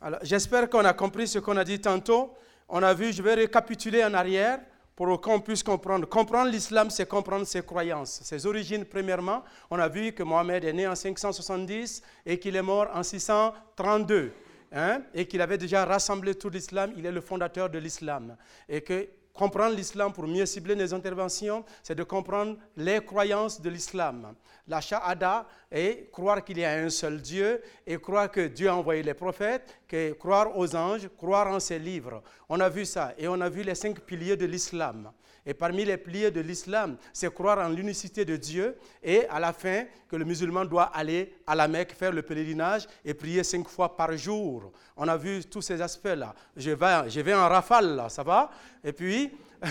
Alors, j'espère qu'on a compris ce qu'on a dit tantôt. On a vu, je vais récapituler en arrière pour qu'on puisse comprendre. Comprendre l'islam, c'est comprendre ses croyances, ses origines premièrement. On a vu que Mohammed est né en 570 et qu'il est mort en 632. Et qu'il avait déjà rassemblé tout l'islam. Il est le fondateur de l'islam. Et que comprendre l'islam pour mieux cibler nos interventions, c'est de comprendre les croyances de l'islam. La shahada est croire qu'il y a un seul Dieu et croire que Dieu a envoyé les prophètes, croire aux anges, croire en ses livres. On a vu ça et on a vu les 5 piliers de l'islam. Et parmi les piliers de l'islam, c'est croire en l'unicité de Dieu et à la fin que le musulman doit aller à la Mecque, faire le pèlerinage et prier 5 fois par jour. On a vu tous ces aspects-là. Je vais en rafale, là, ça va? Et puis,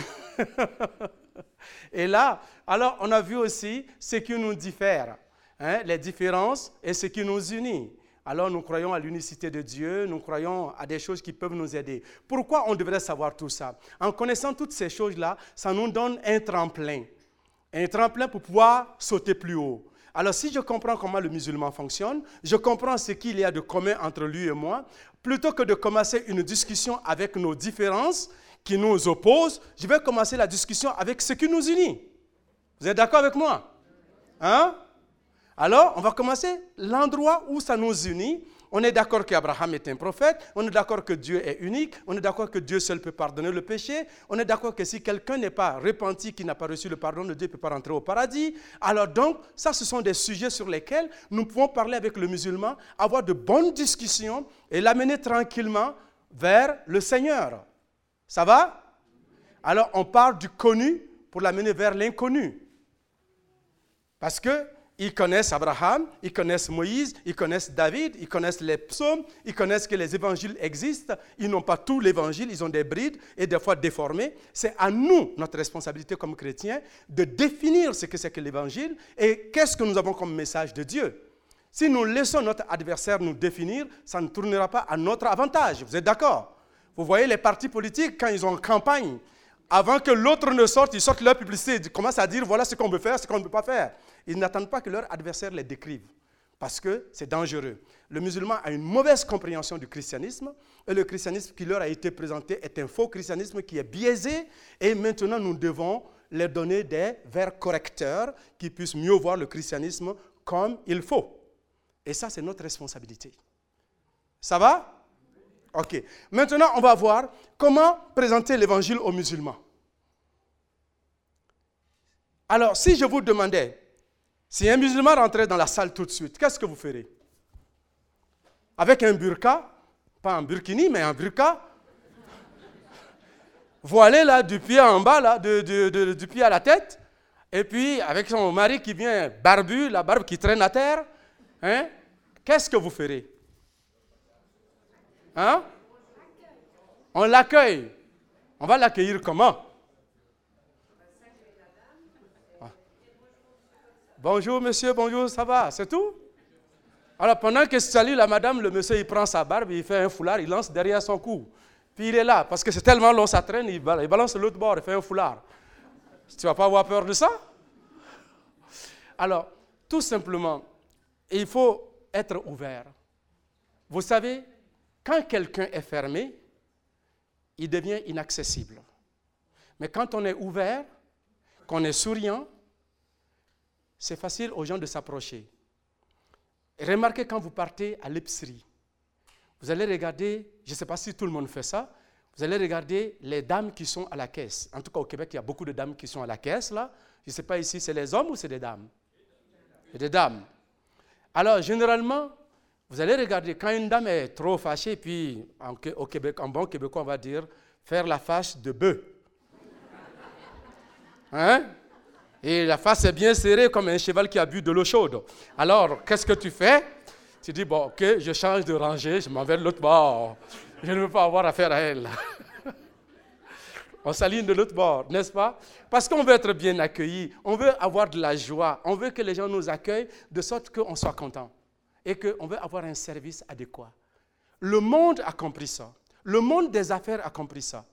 et là, alors on a vu aussi ce qui nous diffère, les différences et ce qui nous unit. Alors nous croyons à l'unicité de Dieu, nous croyons à des choses qui peuvent nous aider. Pourquoi on devrait savoir tout ça? En connaissant toutes ces choses-là, ça nous donne un tremplin pour pouvoir sauter plus haut. Alors si je comprends comment le musulman fonctionne, je comprends ce qu'il y a de commun entre lui et moi, plutôt que de commencer une discussion avec nos différences qui nous opposent, je vais commencer la discussion avec ce qui nous unit. Vous êtes d'accord avec moi? Alors, on va commencer l'endroit où ça nous unit. On est d'accord qu'Abraham est un prophète, on est d'accord que Dieu est unique, on est d'accord que Dieu seul peut pardonner le péché, on est d'accord que si quelqu'un n'est pas repenti, qui n'a pas reçu le pardon de Dieu, ne peut pas rentrer au paradis. Alors donc, ça, ce sont des sujets sur lesquels nous pouvons parler avec le musulman, avoir de bonnes discussions et l'amener tranquillement vers le Seigneur. Ça va? Alors, on part du connu pour l'amener vers l'inconnu. Parce qu'ils connaissent Abraham, ils connaissent Moïse, ils connaissent David, ils connaissent les psaumes, ils connaissent que les évangiles existent. Ils n'ont pas tout l'évangile, ils ont des brides et des fois déformés. C'est à nous, notre responsabilité comme chrétiens, de définir ce que c'est que l'évangile et qu'est-ce que nous avons comme message de Dieu. Si nous laissons notre adversaire nous définir, ça ne tournera pas à notre avantage. Vous êtes d'accord? Vous voyez les partis politiques, quand ils ont campagne, avant que l'autre ne sorte, ils sortent leur publicité, ils commencent à dire voilà ce qu'on veut faire, ce qu'on ne peut pas faire. Ils n'attendent pas que leur adversaire les décrive, parce que c'est dangereux. Le musulman a une mauvaise compréhension du christianisme, et le christianisme qui leur a été présenté est un faux christianisme qui est biaisé, et maintenant nous devons leur donner des vers correcteurs qui puissent mieux voir le christianisme comme il faut. Et ça, c'est notre responsabilité. Ça va? Ok. Maintenant, on va voir comment présenter l'évangile aux musulmans. Alors, si je vous demandais, si un musulman rentrait dans la salle tout de suite, qu'est-ce que vous ferez? Avec un burqa, pas un burkini, mais un burqa, voilé là, du pied en bas, là, du pied à la tête, et puis avec son mari qui vient barbu, la barbe qui traîne à terre, qu'est-ce que vous ferez? On l'accueille. On va l'accueillir comment? Bonjour monsieur, bonjour, ça va? C'est tout? Alors pendant que je salue la madame, le monsieur il prend sa barbe, il fait un foulard, il lance derrière son cou. Puis il est là, parce que c'est tellement long, ça traîne, il balance l'autre bord, il fait un foulard. Tu ne vas pas avoir peur de ça? Alors, tout simplement, il faut être ouvert. Vous savez, quand quelqu'un est fermé, il devient inaccessible. Mais quand on est ouvert, qu'on est souriant, c'est facile aux gens de s'approcher. Remarquez quand vous partez à l'épicerie, vous allez regarder, je ne sais pas si tout le monde fait ça, vous allez regarder les dames qui sont à la caisse. En tout cas, au Québec, il y a beaucoup de dames qui sont à la caisse, là. Je ne sais pas ici, c'est les hommes ou c'est des dames? C'est des dames. Alors, généralement, vous allez regarder, quand une dame est trop fâchée, puis au Québec, en bon québécois, on va dire, faire la face de bœuf. Et la face est bien serrée comme un cheval qui a bu de l'eau chaude. Alors, qu'est-ce que tu fais? Tu dis, bon, ok, je change de rangée, je m'en vais de l'autre bord. Je ne veux pas avoir affaire à elle. On s'aligne de l'autre bord, n'est-ce pas? Parce qu'on veut être bien accueilli, on veut avoir de la joie, on veut que les gens nous accueillent de sorte qu'on soit content et qu'on veut avoir un service adéquat. Le monde a compris ça. Le monde des affaires a compris ça.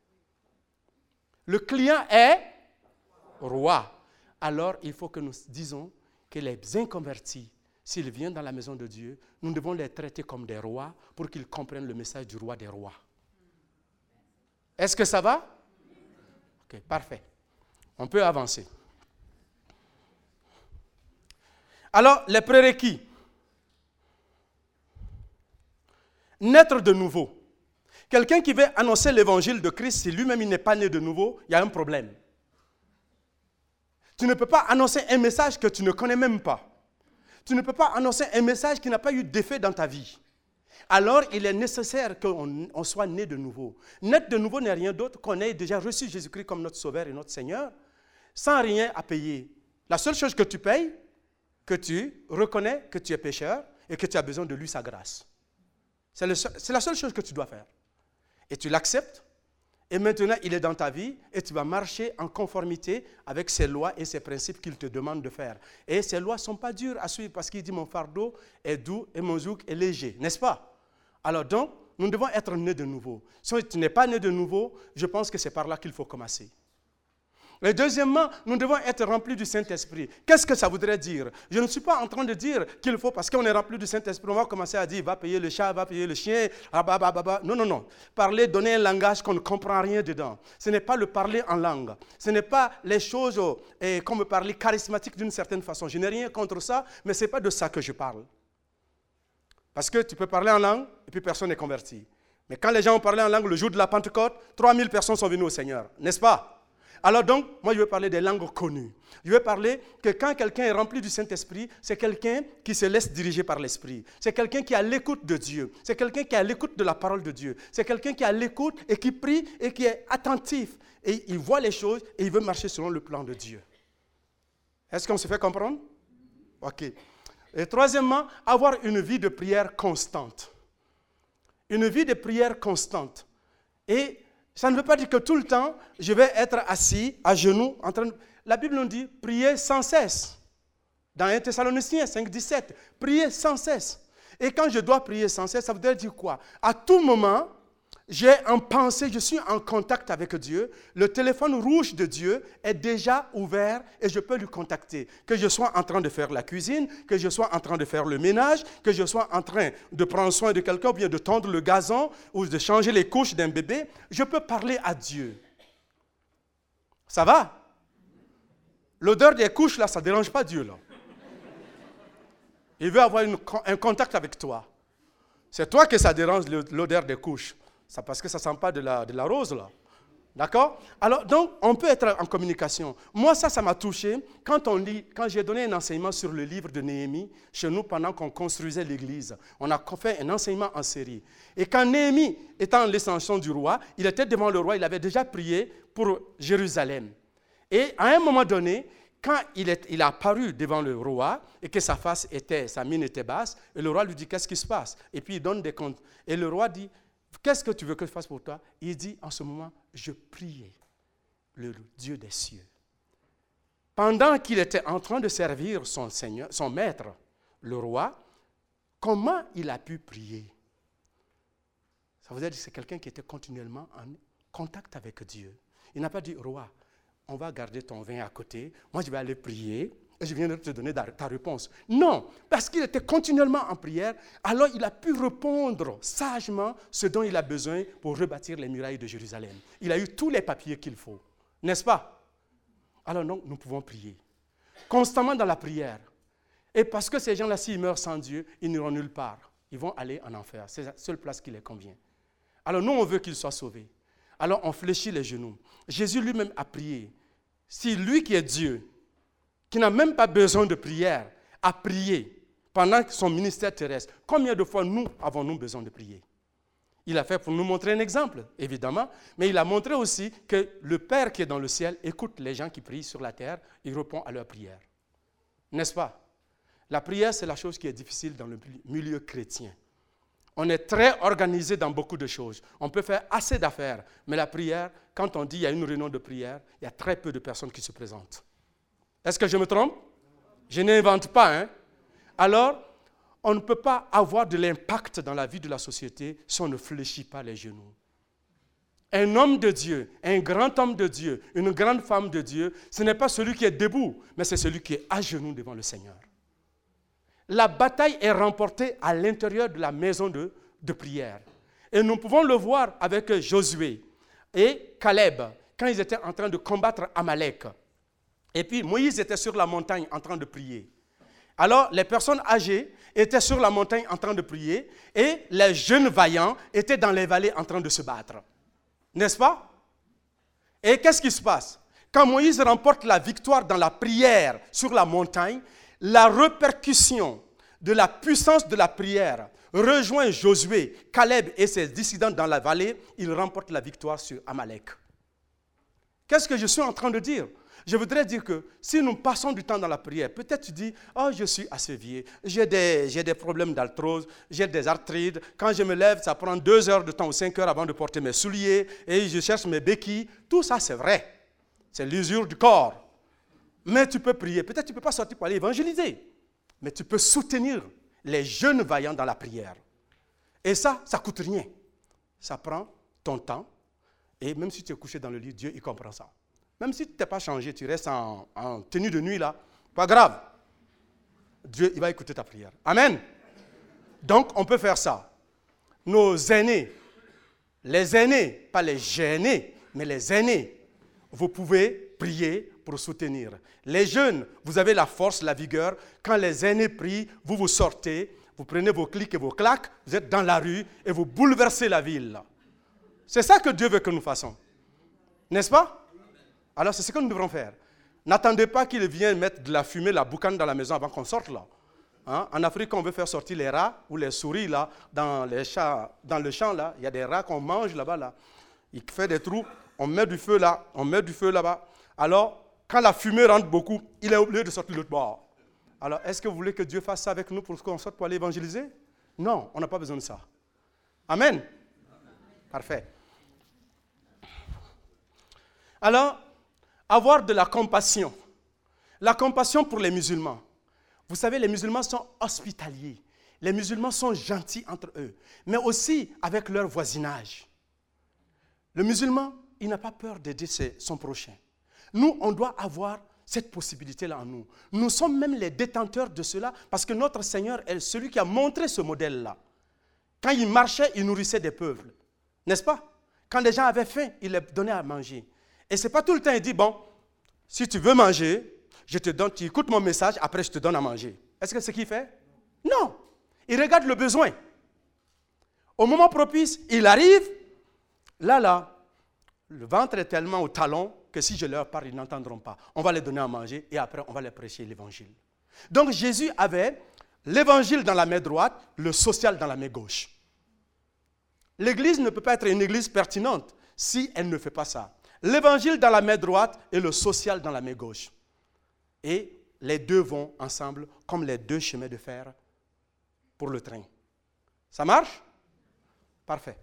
Le client est roi. Alors, il faut que nous disons que les inconvertis s'ils viennent dans la maison de Dieu, nous devons les traiter comme des rois pour qu'ils comprennent le message du roi des rois. Est-ce que ça va? Ok, parfait. On peut avancer. Alors, les prérequis. Naître de nouveau. Quelqu'un qui veut annoncer l'évangile de Christ, si lui-même il n'est pas né de nouveau, il y a un problème. Tu ne peux pas annoncer un message que tu ne connais même pas. Tu ne peux pas annoncer un message qui n'a pas eu d'effet dans ta vie. Alors, il est nécessaire qu'on soit né de nouveau. Naître de nouveau n'est rien d'autre qu'on ait déjà reçu Jésus-Christ comme notre Sauveur et notre Seigneur, sans rien à payer. La seule chose que tu payes, que tu reconnais que tu es pécheur et que tu as besoin de lui, sa grâce. C'est la seule chose que tu dois faire. Et tu l'acceptes, et maintenant il est dans ta vie, et tu vas marcher en conformité avec ses lois et ses principes qu'il te demande de faire. Et ces lois ne sont pas dures à suivre, parce qu'il dit mon fardeau est doux et mon joug est léger, n'est-ce pas? Alors donc, nous devons être nés de nouveau. Si tu n'es pas né de nouveau, je pense que c'est par là qu'il faut commencer. Et deuxièmement, nous devons être remplis du Saint-Esprit. Qu'est-ce que ça voudrait dire? Je ne suis pas en train de dire qu'il faut, parce qu'on est rempli du Saint-Esprit, on va commencer à dire, va payer le chat, va payer le chien, non, non, non. Parler, donner un langage qu'on ne comprend rien dedans. Ce n'est pas le parler en langue. Ce n'est pas les choses comme parler charismatique d'une certaine façon. Je n'ai rien contre ça, mais ce n'est pas de ça que je parle. Parce que tu peux parler en langue, et puis personne n'est converti. Mais quand les gens ont parlé en langue le jour de la Pentecôte, 3000 personnes sont venues au Seigneur, n'est-ce pas? Alors donc, moi je veux parler des langues connues. Je veux parler que quand quelqu'un est rempli du Saint-Esprit, c'est quelqu'un qui se laisse diriger par l'Esprit. C'est quelqu'un qui est à l'écoute de Dieu. C'est quelqu'un qui est à l'écoute de la parole de Dieu. C'est quelqu'un qui est à l'écoute et qui prie et qui est attentif. Et il voit les choses et il veut marcher selon le plan de Dieu. Est-ce qu'on se fait comprendre? Ok. Et troisièmement, avoir une vie de prière constante. Une vie de prière constante. Et ça ne veut pas dire que tout le temps, je vais être assis, à genoux, en train de... La Bible nous dit, priez sans cesse. Dans 1 Thessaloniciens 5, 17, priez sans cesse. Et quand je dois prier sans cesse, ça veut dire quoi? À tout moment, j'ai en pensée, je suis en contact avec Dieu. Le téléphone rouge de Dieu est déjà ouvert et je peux lui contacter. Que je sois en train de faire la cuisine, que je sois en train de faire le ménage, que je sois en train de prendre soin de quelqu'un ou bien de tondre le gazon ou de changer les couches d'un bébé, je peux parler à Dieu. Ça va? L'odeur des couches, là, ça ne dérange pas Dieu, là. Il veut avoir un contact avec toi. C'est toi que ça dérange l'odeur des couches. C'est parce que ça ne sent pas de la rose, là. D'accord? Alors, donc, on peut être en communication. Moi, ça m'a touché quand j'ai donné un enseignement sur le livre de Néhémie, chez nous, pendant qu'on construisait l'église. On a fait un enseignement en série. Et quand Néhémie, étant l'extension du roi, il était devant le roi, il avait déjà prié pour Jérusalem. Et à un moment donné, quand il est apparu devant le roi et que sa mine était basse, et le roi lui dit, qu'est-ce qui se passe? Et puis il donne des comptes. Et le roi dit, qu'est-ce que tu veux que je fasse pour toi? Il dit, en ce moment, je priais le Dieu des cieux. Pendant qu'il était en train de servir son Seigneur, son maître, le roi, comment il a pu prier? Ça veut dire que c'est quelqu'un qui était continuellement en contact avec Dieu. Il n'a pas dit, roi, on va garder ton vin à côté, moi je vais aller prier et je viendrai te donner ta réponse. Non, parce qu'il était continuellement en prière, alors il a pu répondre sagement ce dont il a besoin pour rebâtir les murailles de Jérusalem. Il a eu tous les papiers qu'il faut, n'est-ce pas? Alors donc, nous pouvons prier, constamment dans la prière. Et parce que ces gens-là, s'ils meurent sans Dieu, ils n'iront nulle part. Ils vont aller en enfer, c'est la seule place qui les convient. Alors nous, on veut qu'ils soient sauvés. Alors on fléchit les genoux. Jésus lui-même a prié. Si lui qui est Dieu, qui n'a même pas besoin de prière, a prié pendant son ministère terrestre, combien de fois nous avons-nous besoin de prier? Il a fait pour nous montrer un exemple, évidemment, mais il a montré aussi que le Père qui est dans le ciel écoute les gens qui prient sur la terre, il répond à leurs prières. N'est-ce pas? La prière, c'est la chose qui est difficile dans le milieu chrétien. On est très organisé dans beaucoup de choses. On peut faire assez d'affaires, mais la prière, quand on dit qu'il y a une réunion de prière, il y a très peu de personnes qui se présentent. Est-ce que je me trompe? Je n'invente pas, hein? Alors, on ne peut pas avoir de l'impact dans la vie de la société si on ne fléchit pas les genoux. Un homme de Dieu, un grand homme de Dieu, une grande femme de Dieu, ce n'est pas celui qui est debout, mais c'est celui qui est à genoux devant le Seigneur. la bataille est remportée à l'intérieur de la maison de prière. Et nous pouvons le voir avec Josué et Caleb, quand ils étaient en train de combattre Amalek. Et puis Moïse était sur la montagne en train de prier. Alors les personnes âgées étaient sur la montagne en train de prier et les jeunes vaillants étaient dans les vallées en train de se battre. N'est-ce pas? Et qu'est-ce qui se passe? Quand Moïse remporte la victoire dans la prière sur la montagne, la répercussion de la puissance de la prière rejoint Josué, Caleb et ses dissidents dans la vallée. Ils remportent la victoire sur Amalek. Qu'est-ce que je suis en train de dire? Je voudrais dire que si nous passons du temps dans la prière, peut-être tu dis, oh, je suis assez vieux, j'ai des problèmes d'arthrose, j'ai des arthrites. Quand je me lève, ça prend 2 heures de temps ou 5 heures avant de porter mes souliers et je cherche mes béquilles. Tout ça, c'est vrai. C'est l'usure du corps. Mais tu peux prier. Peut-être tu ne peux pas sortir pour aller évangéliser, mais tu peux soutenir les jeunes vaillants dans la prière. Et ça ne coûte rien. Ça prend ton temps. Et même si tu es couché dans le lit, Dieu, il comprend ça. Même si tu n'es pas changé, tu restes en tenue de nuit là, pas grave. Dieu, il va écouter ta prière. Amen. Donc, on peut faire ça. Nos aînés, les aînés, pas les gênés, mais les aînés, vous pouvez prier pour soutenir. Les jeunes, vous avez la force, la vigueur. Quand les aînés prient, vous vous sortez, vous prenez vos clics et vos claques, vous êtes dans la rue et vous bouleversez la ville. C'est ça que Dieu veut que nous fassions. N'est-ce pas? Alors, c'est ce que nous devrons faire. N'attendez pas qu'il vienne mettre de la fumée, la boucane dans la maison avant qu'on sorte là. Hein? En Afrique, on veut faire sortir les rats ou les souris là, dans le champ là. Il y a des rats qu'on mange là-bas là. Il fait des trous, on met du feu là, on met du feu là-bas. Alors, quand la fumée rentre beaucoup, il est obligé de sortir de l'autre bord. Alors, est-ce que vous voulez que Dieu fasse ça avec nous pour qu'on sorte pour aller évangéliser? Non, on n'a pas besoin de ça. Amen. Parfait. Alors, avoir de la compassion. La compassion pour les musulmans. Vous savez, les musulmans sont hospitaliers. Les musulmans sont gentils entre eux, mais aussi avec leur voisinage. Le musulman, il n'a pas peur d'aider son prochain. Nous, on doit avoir cette possibilité-là en nous. Nous sommes même les détenteurs de cela parce que notre Seigneur est celui qui a montré ce modèle-là. Quand il marchait, il nourrissait des peuples. N'est-ce pas? Quand les gens avaient faim, il leur donnait à manger. Et ce n'est pas tout le temps, il dit, bon, si tu veux manger, je te donne, tu écoutes mon message, après je te donne à manger. Est-ce que c'est ce qu'il fait? Non. Il regarde le besoin. Au moment propice, il arrive, là, le ventre est tellement au talon que si je leur parle, ils n'entendront pas. On va les donner à manger et après, on va les prêcher l'évangile. Donc, Jésus avait l'évangile dans la main droite, le social dans la main gauche. L'Église ne peut pas être une Église pertinente si elle ne fait pas ça. L'évangile dans la main droite et le social dans la main gauche. Et les deux vont ensemble comme les deux chemins de fer pour le train. Ça marche? Parfait.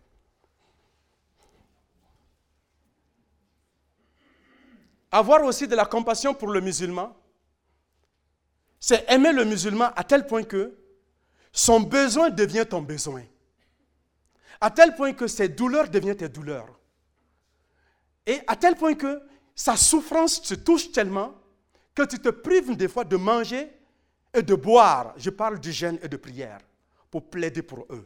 Avoir aussi de la compassion pour le musulman, c'est aimer le musulman à tel point que son besoin devient ton besoin. À tel point que ses douleurs deviennent tes douleurs. Et à tel point que sa souffrance te touche tellement que tu te prives des fois de manger et de boire. Je parle du jeûne et de prière pour plaider pour eux.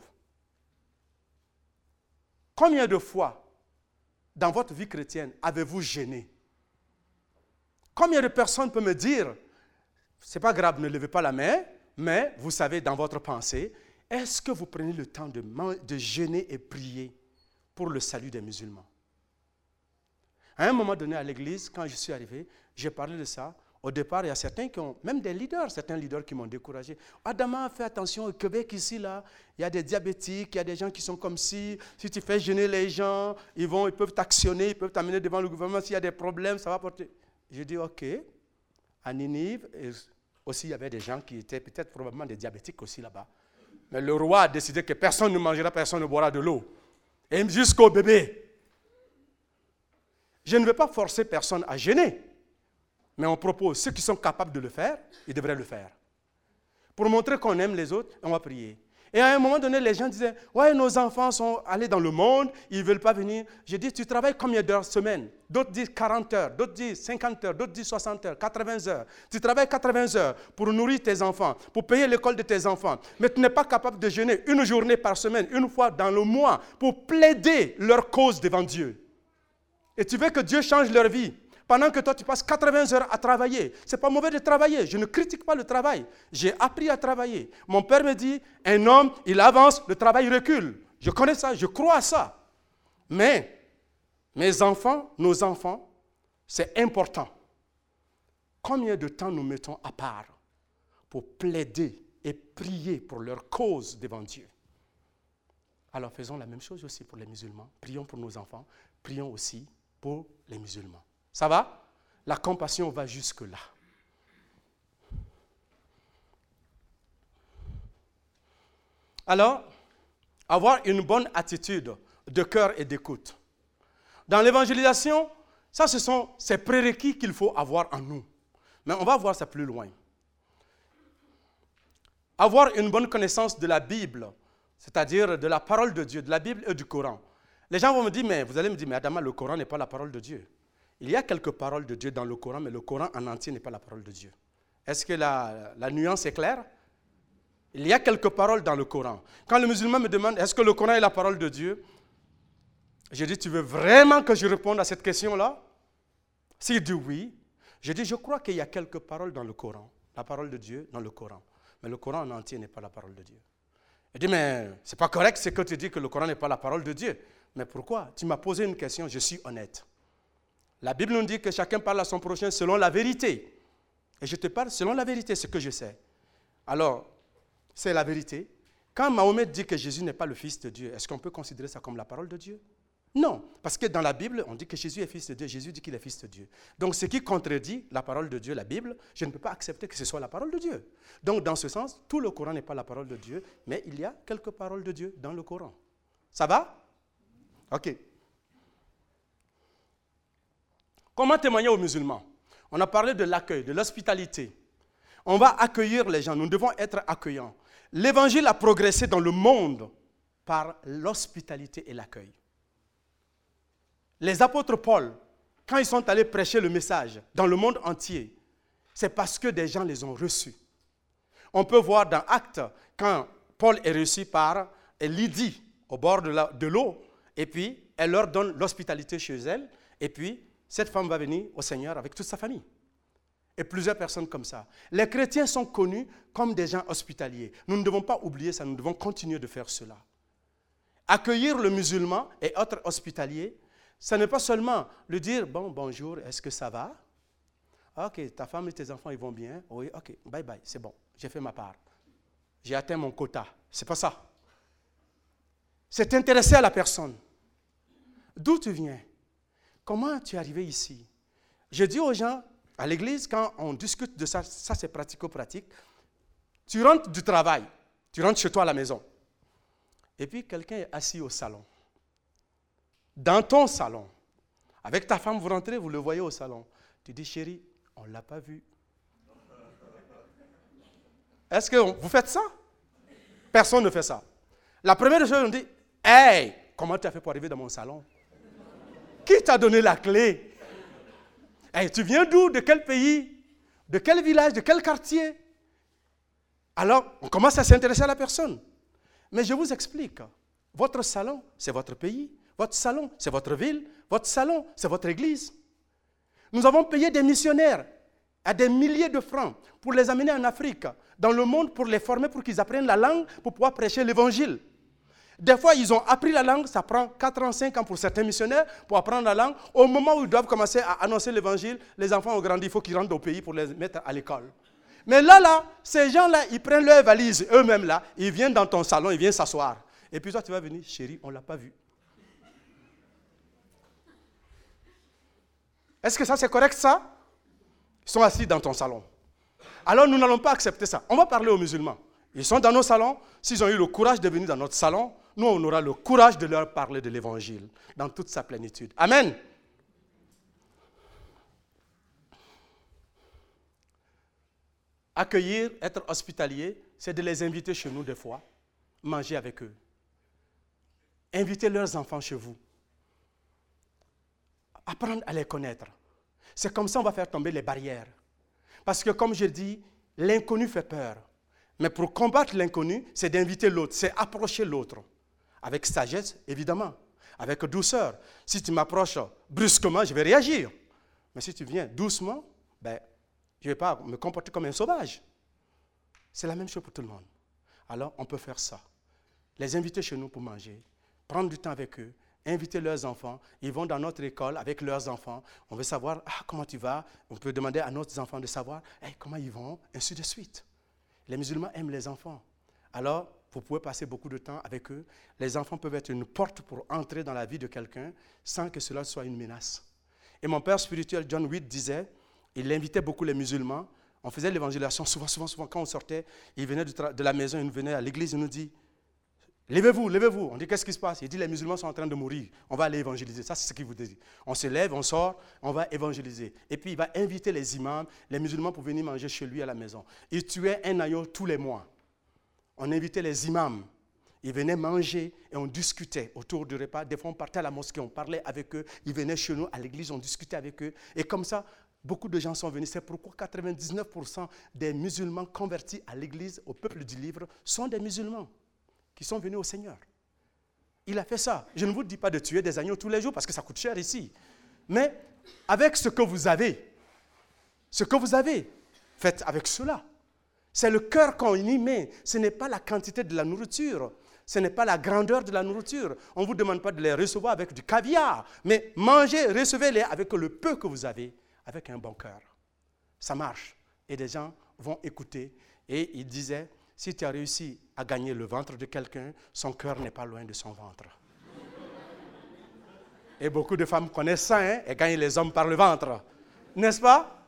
Combien de fois dans votre vie chrétienne avez-vous jeûné? Combien de personnes peuvent me dire, c'est pas grave, ne levez pas la main, mais vous savez dans votre pensée, est-ce que vous prenez le temps de jeûner et prier pour le salut des musulmans? À un moment donné à l'église, quand je suis arrivé, j'ai parlé de ça. Au départ, il y a certains qui ont, même certains leaders qui m'ont découragé. Adama, fais attention, au Québec ici, là, il y a des diabétiques, il y a des gens qui sont comme si tu fais jeûner les gens, ils peuvent t'actionner, ils peuvent t'amener devant le gouvernement, s'il y a des problèmes, ça va porter. J'ai dit, ok, à Ninive, aussi il y avait des gens qui étaient peut-être probablement des diabétiques aussi là-bas. Mais le roi a décidé que personne ne mangera, personne ne boira de l'eau. Et jusqu'au bébé. Je ne veux pas forcer personne à jeûner. Mais on propose, ceux qui sont capables de le faire, ils devraient le faire. Pour montrer qu'on aime les autres, on va prier. Et à un moment donné, les gens disaient, ouais, nos enfants sont allés dans le monde, ils ne veulent pas venir. J'ai dit, tu travailles combien d'heures semaine? D'autres disent 40 heures, d'autres disent 50 heures, d'autres disent 60 heures, 80 heures. Tu travailles 80 heures pour nourrir tes enfants, pour payer l'école de tes enfants. Mais tu n'es pas capable de jeûner une journée par semaine, une fois dans le mois, pour plaider leur cause devant Dieu. Et tu veux que Dieu change leur vie. Pendant que toi, tu passes 80 heures à travailler. Ce n'est pas mauvais de travailler. Je ne critique pas le travail. J'ai appris à travailler. Mon père me dit, un homme, il avance, le travail recule. Je connais ça, je crois à ça. Mais mes enfants, nos enfants, c'est important. Combien de temps nous mettons à part pour plaider et prier pour leur cause devant Dieu? Alors faisons la même chose aussi pour les musulmans. Prions pour nos enfants. Prions aussi pour les musulmans. Ça va? La compassion va jusque-là. Alors, avoir une bonne attitude de cœur et d'écoute. Dans l'évangélisation, ça, ce sont ces prérequis qu'il faut avoir en nous. Mais on va voir ça plus loin. Avoir une bonne connaissance de la Bible, c'est-à-dire de la parole de Dieu, de la Bible et du Coran. Les gens vont me dire, mais vous allez me dire, mais Adama, le Coran n'est pas la parole de Dieu. Il y a quelques paroles de Dieu dans le Coran, mais le Coran en entier n'est pas la parole de Dieu. Est-ce que la nuance est claire? Il y a quelques paroles dans le Coran. Quand le musulman me demande, est-ce que le Coran est la parole de Dieu? Je dis, tu veux vraiment que je réponde à cette question-là? S'il dit oui, je dis, je crois qu'il y a quelques paroles dans le Coran, la parole de Dieu dans le Coran. Mais le Coran en entier n'est pas la parole de Dieu. Il dit, mais ce n'est pas correct ce que tu dis que le Coran n'est pas la parole de Dieu. Mais pourquoi? Tu m'as posé une question, je suis honnête. La Bible nous dit que chacun parle à son prochain selon la vérité. Et je te parle selon la vérité, ce que je sais. Alors, c'est la vérité. Quand Mahomet dit que Jésus n'est pas le Fils de Dieu, est-ce qu'on peut considérer ça comme la parole de Dieu? Non, parce que dans la Bible, on dit que Jésus est Fils de Dieu. Jésus dit qu'il est Fils de Dieu. Donc, ce qui contredit la parole de Dieu, la Bible, je ne peux pas accepter que ce soit la parole de Dieu. Donc, dans ce sens, tout le Coran n'est pas la parole de Dieu, mais il y a quelques paroles de Dieu dans le Coran. Ça va? OK. Comment témoigner aux musulmans? On a parlé de l'accueil, de l'hospitalité. On va accueillir les gens, nous devons être accueillants. L'évangile a progressé dans le monde par l'hospitalité et l'accueil. Les apôtres Paul, quand ils sont allés prêcher le message dans le monde entier, c'est parce que des gens les ont reçus. On peut voir dans Actes, quand Paul est reçu par Lydie au bord de l'eau, et puis elle leur donne l'hospitalité chez elle, et puis cette femme va venir au Seigneur avec toute sa famille. Et plusieurs personnes comme ça. Les chrétiens sont connus comme des gens hospitaliers. Nous ne devons pas oublier ça, nous devons continuer de faire cela. Accueillir le musulman et être hospitalier, ce n'est pas seulement lui dire, bon, bonjour, est-ce que ça va? Ok, ta femme et tes enfants, ils vont bien? Oui, ok, bye bye, c'est bon, j'ai fait ma part. J'ai atteint mon quota. C'est pas ça. C'est t'intéresser à la personne. D'où tu viens? Comment tu es arrivé ici? Je dis aux gens, à l'église, quand on discute de ça, ça c'est pratico-pratique, tu rentres du travail, tu rentres chez toi à la maison, et puis quelqu'un est assis au salon. Dans ton salon, avec ta femme, vous rentrez, vous le voyez au salon. Tu dis, chérie, on ne l'a pas vu. Est-ce que vous faites ça? Personne ne fait ça. La première chose, on dit, hey, comment tu as fait pour arriver dans mon salon? Qui t'a donné la clé? Hey, tu viens d'où? De quel pays? De quel village? De quel quartier? Alors, on commence à s'intéresser à la personne. Mais je vous explique. Votre salon, c'est votre pays. Votre salon, c'est votre ville. Votre salon, c'est votre église. Nous avons payé des missionnaires à des milliers de francs pour les amener en Afrique, dans le monde, pour les former, pour qu'ils apprennent la langue, pour pouvoir prêcher l'évangile. Des fois, ils ont appris la langue, ça prend 4 ans, 5 ans pour certains missionnaires pour apprendre la langue. Au moment où ils doivent commencer à annoncer l'évangile, les enfants ont grandi, il faut qu'ils rentrent au pays pour les mettre à l'école. Mais là, ces gens-là, ils prennent leurs valises, eux-mêmes là, ils viennent dans ton salon, ils viennent s'asseoir. Et puis toi, tu vas venir, chérie, on ne l'a pas vu. Est-ce que ça, c'est correct, ça? Ils sont assis dans ton salon. Alors, nous n'allons pas accepter ça. On va parler aux musulmans. Ils sont dans nos salons. S'ils ont eu le courage de venir dans notre salon, nous, on aura le courage de leur parler de l'évangile dans toute sa plénitude. Amen. Accueillir, être hospitalier, c'est de les inviter chez nous des fois. manger avec eux. Invitez leurs enfants chez vous. Apprendre à les connaître. C'est comme ça qu'on va faire tomber les barrières. Parce que comme je dis, l'inconnu fait peur. Mais pour combattre l'inconnu, c'est d'inviter l'autre, c'est approcher l'autre. Avec sagesse, évidemment. Avec douceur. Si tu m'approches brusquement, je vais réagir. Mais si tu viens doucement, je ne vais pas me comporter comme un sauvage. C'est la même chose pour tout le monde. Alors, on peut faire ça. Les inviter chez nous pour manger, prendre du temps avec eux, inviter leurs enfants. Ils vont dans notre école avec leurs enfants. On veut savoir comment tu vas. On peut demander à nos enfants de savoir comment ils vont, ainsi de suite. Les musulmans aiment les enfants. Alors, vous pouvez passer beaucoup de temps avec eux. Les enfants peuvent être une porte pour entrer dans la vie de quelqu'un sans que cela soit une menace. Et mon père spirituel, John Witt, disait, il invitait beaucoup les musulmans. On faisait l'évangélisation souvent, quand on sortait, il venait de la maison, il venait à l'église, il nous dit, levez-vous, levez-vous. On dit, qu'est-ce qui se passe? Il dit, les musulmans sont en train de mourir, on va aller évangéliser. Ça, c'est ce qu'il vous dit. On se lève, on sort, on va évangéliser. Et puis, il va inviter les imams, les musulmans pour venir manger chez lui à la maison. Il tuait un agneau tous les mois. On invitait les imams. Ils venaient manger et on discutait autour du repas. Des fois, on partait à la mosquée, on parlait avec eux. Ils venaient chez nous à l'église, on discutait avec eux. Et comme ça, beaucoup de gens sont venus. C'est pourquoi 99% des musulmans convertis à l'église, au peuple du livre, sont des musulmans qui sont venus au Seigneur. Il a fait ça. Je ne vous dis pas de tuer des agneaux tous les jours parce que ça coûte cher ici. Mais avec ce que vous avez, faites avec cela. C'est le cœur qu'on y met. Ce n'est pas la quantité de la nourriture. Ce n'est pas la grandeur de la nourriture. On ne vous demande pas de les recevoir avec du caviar. Mais mangez, recevez-les avec le peu que vous avez, avec un bon cœur. Ça marche. Et des gens vont écouter. Et il disait, si tu as réussi à gagner le ventre de quelqu'un, son cœur n'est pas loin de son ventre. Et beaucoup de femmes connaissent ça, et gagnent les hommes par le ventre. N'est-ce pas?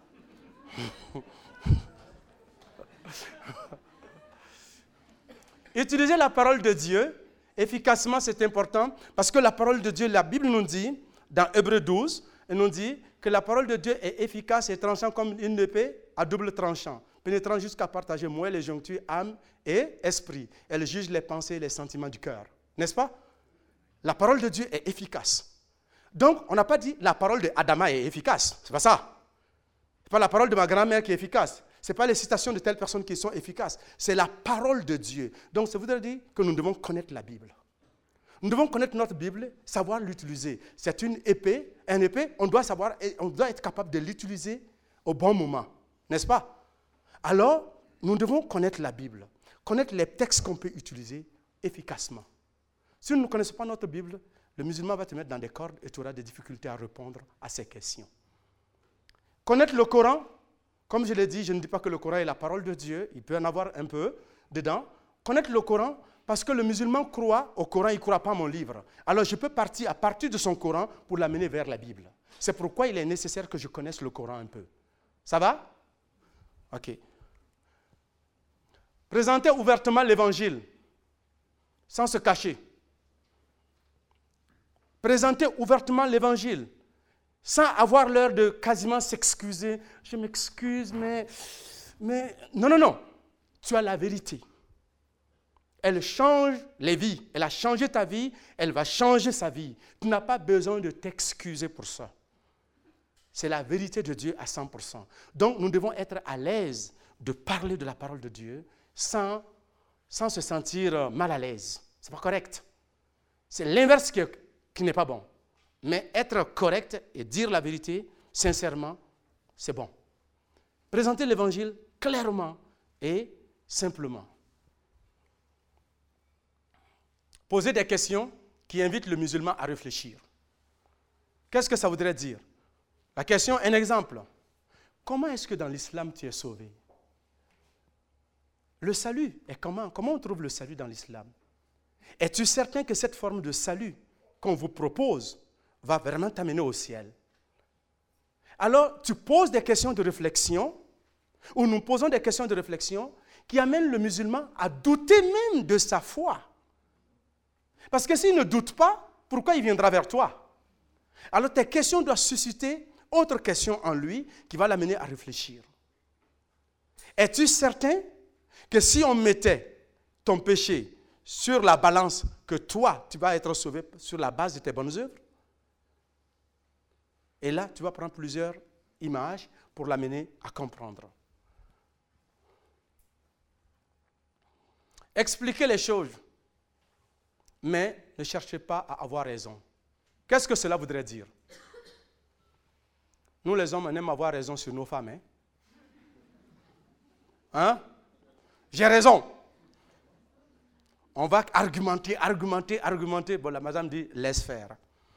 Utiliser la parole de Dieu efficacement, c'est important parce que la parole de Dieu, la Bible nous dit, dans Hébreux 12, elle nous dit que la parole de Dieu est efficace et tranchant comme une épée à double tranchant, pénétrant jusqu'à partager moelle et joncture, âme et esprit. Elle juge les pensées et les sentiments du cœur. N'est-ce pas? La parole de Dieu est efficace. Donc, on n'a pas dit la parole de Adama est efficace. C'est pas ça. C'est pas la parole de ma grand-mère qui est efficace. Ce n'est pas les citations de telles personnes qui sont efficaces. C'est la parole de Dieu. Donc, ça voudrait dire que nous devons connaître la Bible. Nous devons connaître notre Bible, savoir l'utiliser. C'est une épée. Une épée, on doit être capable de l'utiliser au bon moment. N'est-ce pas? Alors, nous devons connaître la Bible. Connaître les textes qu'on peut utiliser efficacement. Si nous ne connaissons pas notre Bible, le musulman va te mettre dans des cordes et tu auras des difficultés à répondre à ces questions. Connaître le Coran, comme je l'ai dit, je ne dis pas que le Coran est la parole de Dieu, il peut en avoir un peu dedans. Connaître le Coran, parce que le musulman croit au Coran, il ne croit pas à mon livre. Alors je peux partir à partir de son Coran pour l'amener vers la Bible. C'est pourquoi il est nécessaire que je connaisse le Coran un peu. Ça va? Ok. Présenter ouvertement l'Évangile, sans se cacher. Présenter ouvertement l'Évangile, sans avoir l'heure de quasiment s'excuser. Je m'excuse, mais... Non. Tu as la vérité. Elle change les vies. Elle a changé ta vie, elle va changer sa vie. Tu n'as pas besoin de t'excuser pour ça. C'est la vérité de Dieu à 100%. Donc, nous devons être à l'aise de parler de la parole de Dieu sans se sentir mal à l'aise. Ce n'est pas correct. C'est l'inverse qui n'est pas bon. Mais être correct et dire la vérité, sincèrement, c'est bon. Présenter l'Évangile clairement et simplement. Poser des questions qui invitent le musulman à réfléchir. Qu'est-ce que ça voudrait dire? La question, un exemple. Comment est-ce que dans l'islam tu es sauvé? Le salut est comment? Comment on trouve le salut dans l'islam? Es-tu certain que cette forme de salut qu'on vous propose va vraiment t'amener au ciel? Alors, tu poses des questions de réflexion, ou nous posons des questions de réflexion qui amènent le musulman à douter même de sa foi. Parce que s'il ne doute pas, pourquoi il viendra vers toi? Alors, tes questions doivent susciter autre question en lui qui va l'amener à réfléchir. Es-tu certain que si on mettait ton péché sur la balance que toi, tu vas être sauvé sur la base de tes bonnes œuvres. Et là, tu vas prendre plusieurs images pour l'amener à comprendre. Expliquez les choses, mais ne cherchez pas à avoir raison. Qu'est-ce que cela voudrait dire? Nous, les hommes, on aime avoir raison sur nos femmes. Hein? J'ai raison. On va argumenter. Bon, la madame dit, laisse faire.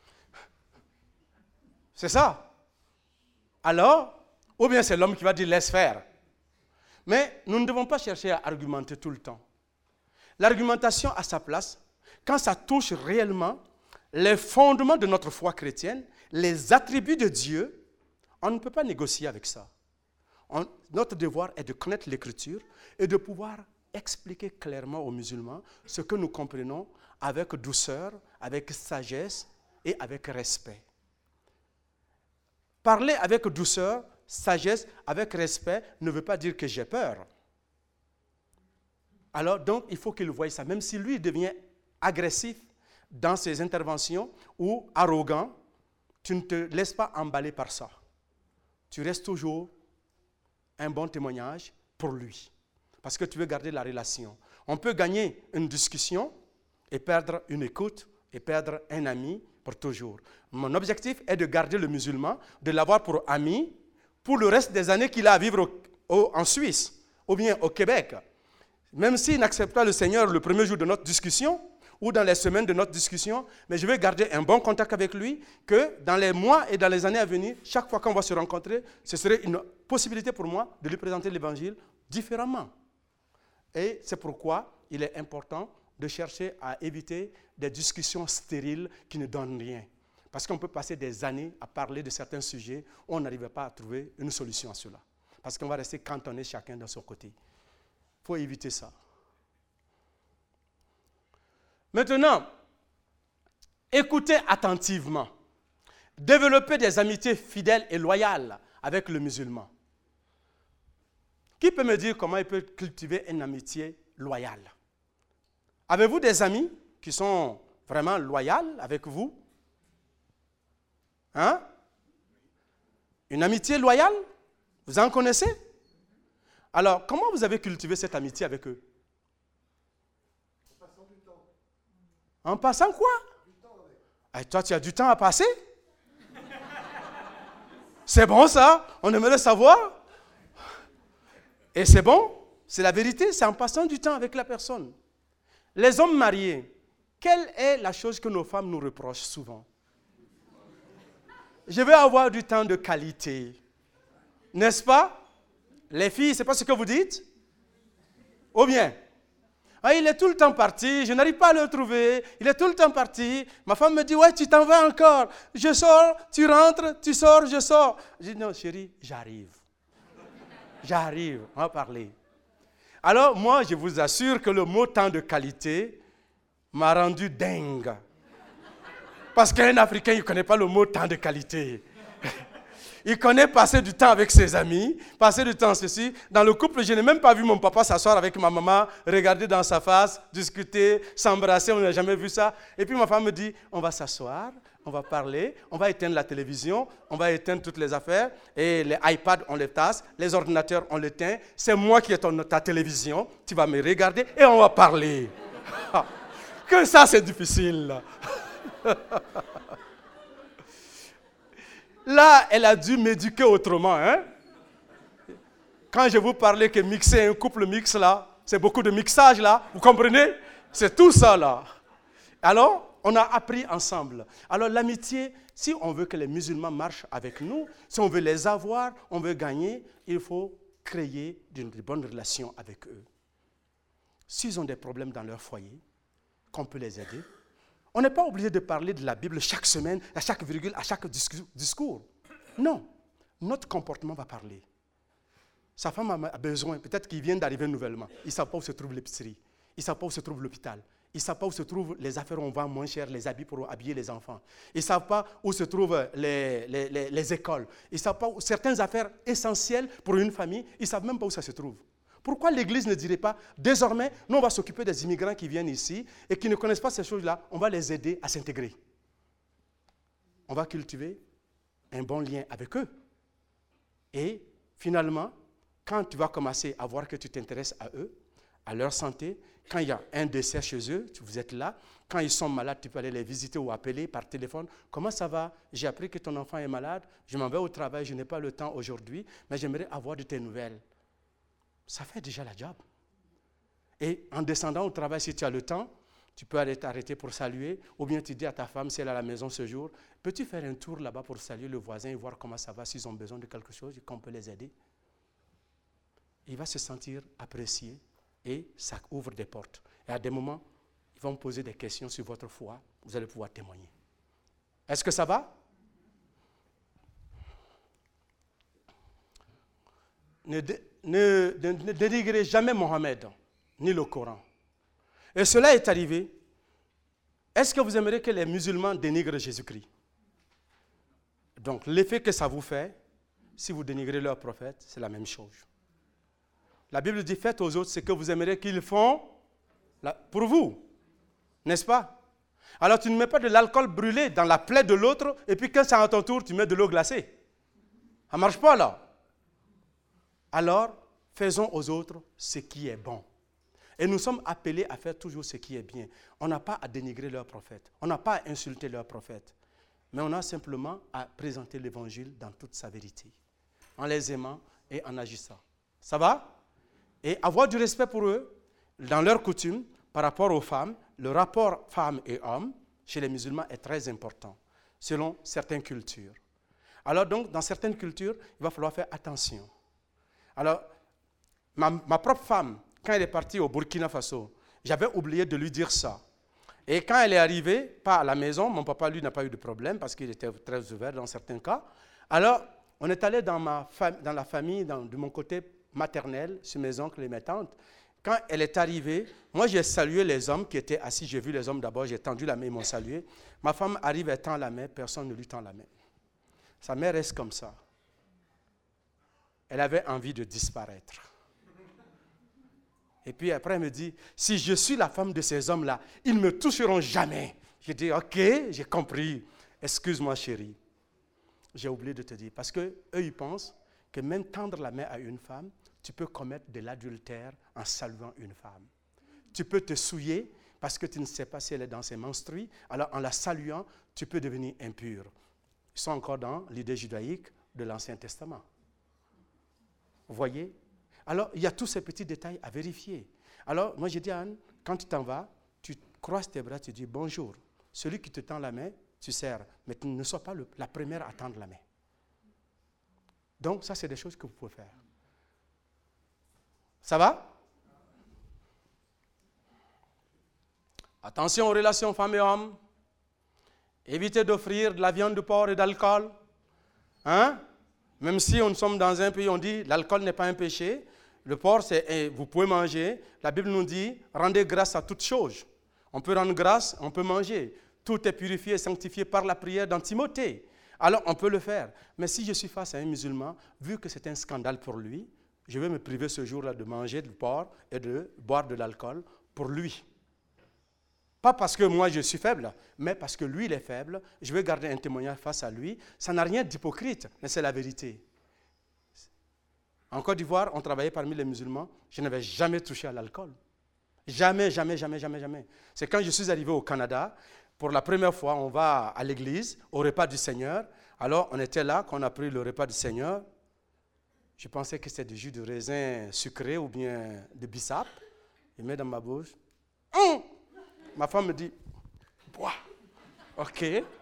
C'est ça. Alors, ou bien c'est l'homme qui va dire, laisse faire. Mais nous ne devons pas chercher à argumenter tout le temps. L'argumentation a sa place quand ça touche réellement les fondements de notre foi chrétienne, les attributs de Dieu. On ne peut pas négocier avec ça. Notre devoir est de connaître l'Écriture et de pouvoir expliquer clairement aux musulmans ce que nous comprenons avec douceur, avec sagesse et avec respect. Parler avec douceur, sagesse, avec respect ne veut pas dire que j'ai peur. Alors donc il faut qu'il voie ça, même si lui devient agressif dans ses interventions ou arrogant, tu ne te laisses pas emballer par ça. Tu restes toujours un bon témoignage pour lui. Parce que tu veux garder la relation. On peut gagner une discussion et perdre une écoute et perdre un ami pour toujours. Mon objectif est de garder le musulman, de l'avoir pour ami pour le reste des années qu'il a à vivre en Suisse ou bien au Québec. Même s'il n'accepte pas le Seigneur le premier jour de notre discussion ou dans les semaines de notre discussion, mais je vais garder un bon contact avec lui, que dans les mois et dans les années à venir, chaque fois qu'on va se rencontrer, ce serait une possibilité pour moi de lui présenter l'Évangile différemment. Et c'est pourquoi il est important de chercher à éviter des discussions stériles qui ne donnent rien. Parce qu'on peut passer des années à parler de certains sujets où on n'arrive pas à trouver une solution à cela. Parce qu'on va rester cantonné chacun de son côté. Il faut éviter ça. Maintenant, écoutez attentivement. Développez des amitiés fidèles et loyales avec le musulman. Qui peut me dire comment il peut cultiver une amitié loyale? Avez-vous des amis qui sont vraiment loyaux avec vous? Hein? Une amitié loyale? Vous en connaissez? Alors, comment vous avez cultivé cette amitié avec eux? En passant du temps. En passant quoi? Du temps avec. Et toi, tu as du temps à passer? C'est bon ça? On aimerait savoir. Et c'est bon? C'est la vérité, c'est en passant du temps avec la personne. Les hommes mariés, quelle est la chose que nos femmes nous reprochent souvent? Je veux avoir du temps de qualité. N'est-ce pas? Les filles, ce n'est pas ce que vous dites? Ou bien, il est tout le temps parti, je n'arrive pas à le trouver, il est tout le temps parti. Ma femme me dit, ouais, tu t'en vas encore. Je sors, tu rentres, tu sors, je sors. Je dis, non, chérie, j'arrive. J'arrive, on va parler. Alors, moi, je vous assure que le mot temps de qualité m'a rendu dingue. Parce qu'un Africain, il ne connaît pas le mot temps de qualité. Il connaît passer du temps avec ses amis, passer du temps ceci. Dans le couple, je n'ai même pas vu mon papa s'asseoir avec ma maman, regarder dans sa face, discuter, s'embrasser, on n'a jamais vu ça. Et puis ma femme me dit, on va s'asseoir, on va parler, on va éteindre la télévision, on va éteindre toutes les affaires, et les iPads, on les tasse, les ordinateurs, on les éteint. C'est moi qui ai ta télévision, tu vas me regarder et on va parler. Que ça, c'est difficile. Là, elle a dû m'éduquer autrement. Hein? Quand je vous parlais que mixer un couple mix là, c'est beaucoup de mixage là, vous comprenez? C'est tout ça là. Alors, on a appris ensemble. Alors l'amitié, si on veut que les musulmans marchent avec nous, si on veut les avoir, on veut gagner, il faut créer de bonnes relations avec eux. S'ils ont des problèmes dans leur foyer, qu'on peut les aider. On n'est pas obligé de parler de la Bible chaque semaine, à chaque virgule, à chaque discours. Non, notre comportement va parler. Sa femme a besoin, peut-être qu'ils viennent d'arriver nouvellement. Ils ne savent pas où se trouve l'épicerie. Ils ne savent pas où se trouve l'hôpital. Ils ne savent pas où se trouvent les affaires où on vend moins cher, les habits pour habiller les enfants. Ils ne savent pas où se trouvent les écoles. Ils ne savent pas où certaines affaires essentielles pour une famille, ils ne savent même pas où ça se trouve. Pourquoi l'Église ne dirait pas, désormais, nous on va s'occuper des immigrants qui viennent ici et qui ne connaissent pas ces choses-là, on va les aider à s'intégrer. On va cultiver un bon lien avec eux. Et finalement, quand tu vas commencer à voir que tu t'intéresses à eux, à leur santé, quand il y a un décès chez eux, vous êtes là. Quand ils sont malades, tu peux aller les visiter ou appeler par téléphone. Comment ça va? J'ai appris que ton enfant est malade. Je m'en vais au travail, je n'ai pas le temps aujourd'hui, mais j'aimerais avoir de tes nouvelles. Ça fait déjà la job. Et en descendant au travail, si tu as le temps, tu peux aller t'arrêter pour saluer, ou bien tu dis à ta femme, si elle est à la maison ce jour, peux-tu faire un tour là-bas pour saluer le voisin et voir comment ça va, s'ils ont besoin de quelque chose et qu'on peut les aider? Il va se sentir apprécié et ça ouvre des portes. Et à des moments, ils vont poser des questions sur votre foi, vous allez pouvoir témoigner. Est-ce que ça va? Ne dénigrez jamais Mohammed, ni le Coran. Et cela est arrivé. Est-ce que vous aimeriez que les musulmans dénigrent Jésus-Christ? Donc, l'effet que ça vous fait, si vous dénigrez leur prophète, c'est la même chose. La Bible dit, faites aux autres ce que vous aimeriez qu'ils font pour vous. N'est-ce pas? Alors, tu ne mets pas de l'alcool brûlé dans la plaie de l'autre, et puis quand c'est à ton tour, tu mets de l'eau glacée. Ça ne marche pas, là. Alors, faisons aux autres ce qui est bon. Et nous sommes appelés à faire toujours ce qui est bien. On n'a pas à dénigrer leurs prophètes. On n'a pas à insulter leurs prophètes. Mais on a simplement à présenter l'évangile dans toute sa vérité, en les aimant et en agissant. Ça va? Et avoir du respect pour eux, dans leurs coutumes, par rapport aux femmes, le rapport femmes et hommes, chez les musulmans, est très important, selon certaines cultures. Alors donc, dans certaines cultures, il va falloir faire attention. Alors, ma propre femme, quand elle est partie au Burkina Faso, j'avais oublié de lui dire ça. Et quand elle est arrivée, pas à la maison, mon papa, lui, n'a pas eu de problème parce qu'il était très ouvert dans certains cas. Alors, on est allé dans la famille, de mon côté maternel, chez mes oncles et mes tantes. Quand elle est arrivée, moi, j'ai salué les hommes qui étaient assis. J'ai vu les hommes d'abord, j'ai tendu la main, ils m'ont salué. Ma femme arrive, elle tend la main, personne ne lui tend la main. Sa mère reste comme ça. Elle avait envie de disparaître. Et puis après, elle me dit, si je suis la femme de ces hommes-là, ils ne me toucheront jamais. J'ai dit, ok, j'ai compris. Excuse-moi, chérie. J'ai oublié de te dire. Parce qu'eux, ils pensent que même tendre la main à une femme, tu peux commettre de l'adultère en saluant une femme. Tu peux te souiller parce que tu ne sais pas si elle est dans ses menstrues. Alors, en la saluant, tu peux devenir impur. Ils sont encore dans l'idée judaïque de l'Ancien Testament. Vous voyez? Alors, il y a tous ces petits détails à vérifier. Alors, moi, j'ai dit à Anne, quand tu t'en vas, tu croises tes bras, tu dis bonjour. Celui qui te tend la main, tu serres. Mais tu ne sois pas la première à tendre la main. Donc, ça, c'est des choses que vous pouvez faire. Ça va? Attention aux relations femmes et hommes. Évitez d'offrir de la viande de porc et d'alcool. Hein? Même si nous sommes dans un pays, on dit l'alcool n'est pas un péché. Le porc, vous pouvez manger. La Bible nous dit, rendez grâce à toutes choses. On peut rendre grâce, on peut manger. Tout est purifié et sanctifié par la prière dans Timothée. Alors, on peut le faire. Mais si je suis face à un musulman, vu que c'est un scandale pour lui, je vais me priver ce jour-là de manger du porc et de boire de l'alcool pour lui. Pas parce que moi je suis faible, mais parce que lui il est faible. Je vais garder un témoignage face à lui. Ça n'a rien d'hypocrite, mais c'est la vérité. En Côte d'Ivoire, on travaillait parmi les musulmans. Je n'avais jamais touché à l'alcool. Jamais, jamais, jamais, jamais, jamais. C'est quand je suis arrivé au Canada, pour la première fois, on va à l'église, au repas du Seigneur. Alors, on était là, quand on a pris le repas du Seigneur. Je pensais que c'était du jus de raisin sucré ou bien de bissap. Je mets dans ma bouche. Ma femme me dit, bois. Ok. Je ne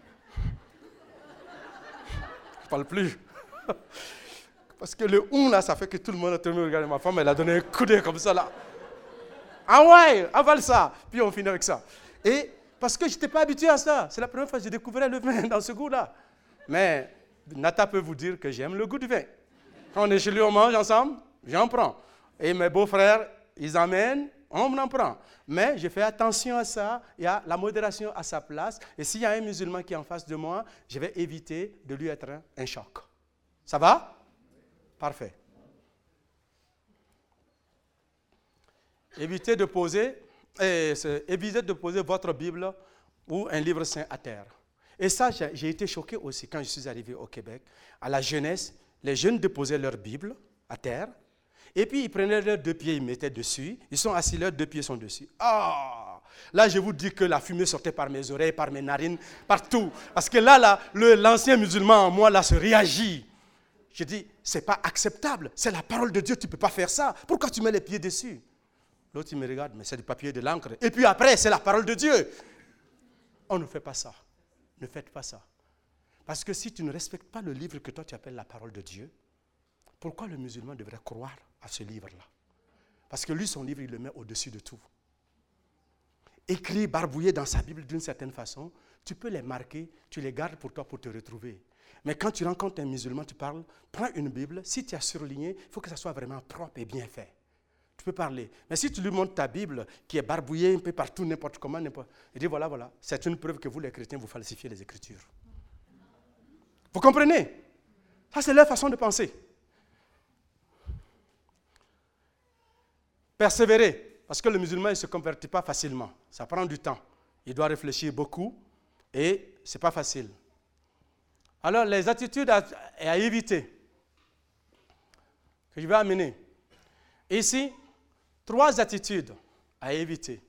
parle plus. Parce que le là, ça fait que tout le monde a tourné regarder. Ma femme, elle a donné un coup d'œil comme ça là. Ah ouais, avale ça. Puis on finit avec ça. Et parce que je n'étais pas habitué à ça. C'est la première fois que j'ai découvert le vin dans ce goût-là. Mais Nata peut vous dire que j'aime le goût du vin. Quand on est chez lui, on mange ensemble, j'en prends. Et mes beaux-frères, ils amènent, on en prend. Mais je fais attention à ça, il y a la modération à sa place. Et s'il y a un musulman qui est en face de moi, je vais éviter de lui être un choc. Ça va? Parfait. évitez de poser votre Bible ou un livre saint à terre. Et ça, j'ai été choqué aussi quand je suis arrivé au Québec. À la jeunesse, les jeunes déposaient leur Bible à terre, et puis ils prenaient leurs 2 pieds, ils mettaient dessus, ils sont assis, leurs 2 pieds sont dessus. Ah! Là, je vous dis que la fumée sortait par mes oreilles, par mes narines, partout. Parce que là l'ancien musulman en moi, là, se réagit. Je dis, ce n'est pas acceptable, c'est la parole de Dieu, tu ne peux pas faire ça. Pourquoi tu mets les pieds dessus? L'autre, il me regarde, mais c'est du papier et de l'encre. Et puis après, c'est la parole de Dieu. On ne fait pas ça. Ne faites pas ça. Parce que si tu ne respectes pas le livre que toi tu appelles la parole de Dieu, pourquoi le musulman devrait croire à ce livre-là? Parce que lui, son livre, il le met au-dessus de tout. Écrit, barbouillé dans sa Bible d'une certaine façon, tu peux les marquer, tu les gardes pour toi pour te retrouver. Mais quand tu rencontres un musulman, tu parles, prends une Bible, si tu as surligné, il faut que ça soit vraiment propre et bien fait. Tu peux parler. Mais si tu lui montres ta Bible, qui est barbouillée un peu partout, n'importe comment, il dit voilà, c'est une preuve que vous, les chrétiens, vous falsifiez les Écritures. Vous comprenez? Ça, c'est leur façon de penser. Persévérer, parce que le musulman, il ne se convertit pas facilement. Ça prend du temps. Il doit réfléchir beaucoup et ce n'est pas facile. Alors, les attitudes à éviter, que je vais amener. Ici, 3 attitudes à éviter.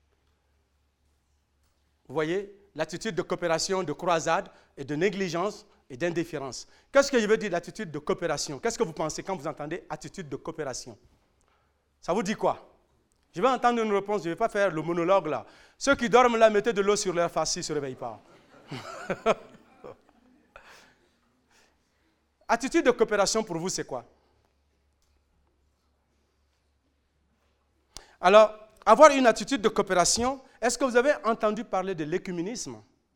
Vous voyez, l'attitude de coopération, de croisade et de négligence et d'indifférence. Qu'est-ce que je veux dire d'attitude de coopération? Qu'est-ce que vous pensez quand vous entendez attitude de coopération? Ça vous dit quoi? Je vais entendre une réponse, je ne vais pas faire le monologue là. Ceux qui dorment là, mettez de l'eau sur leur face s'ils ne se réveillent pas. Attitude de coopération pour vous, c'est quoi? Alors, avoir une attitude de coopération, est-ce que vous avez entendu parler de l'écuménisme?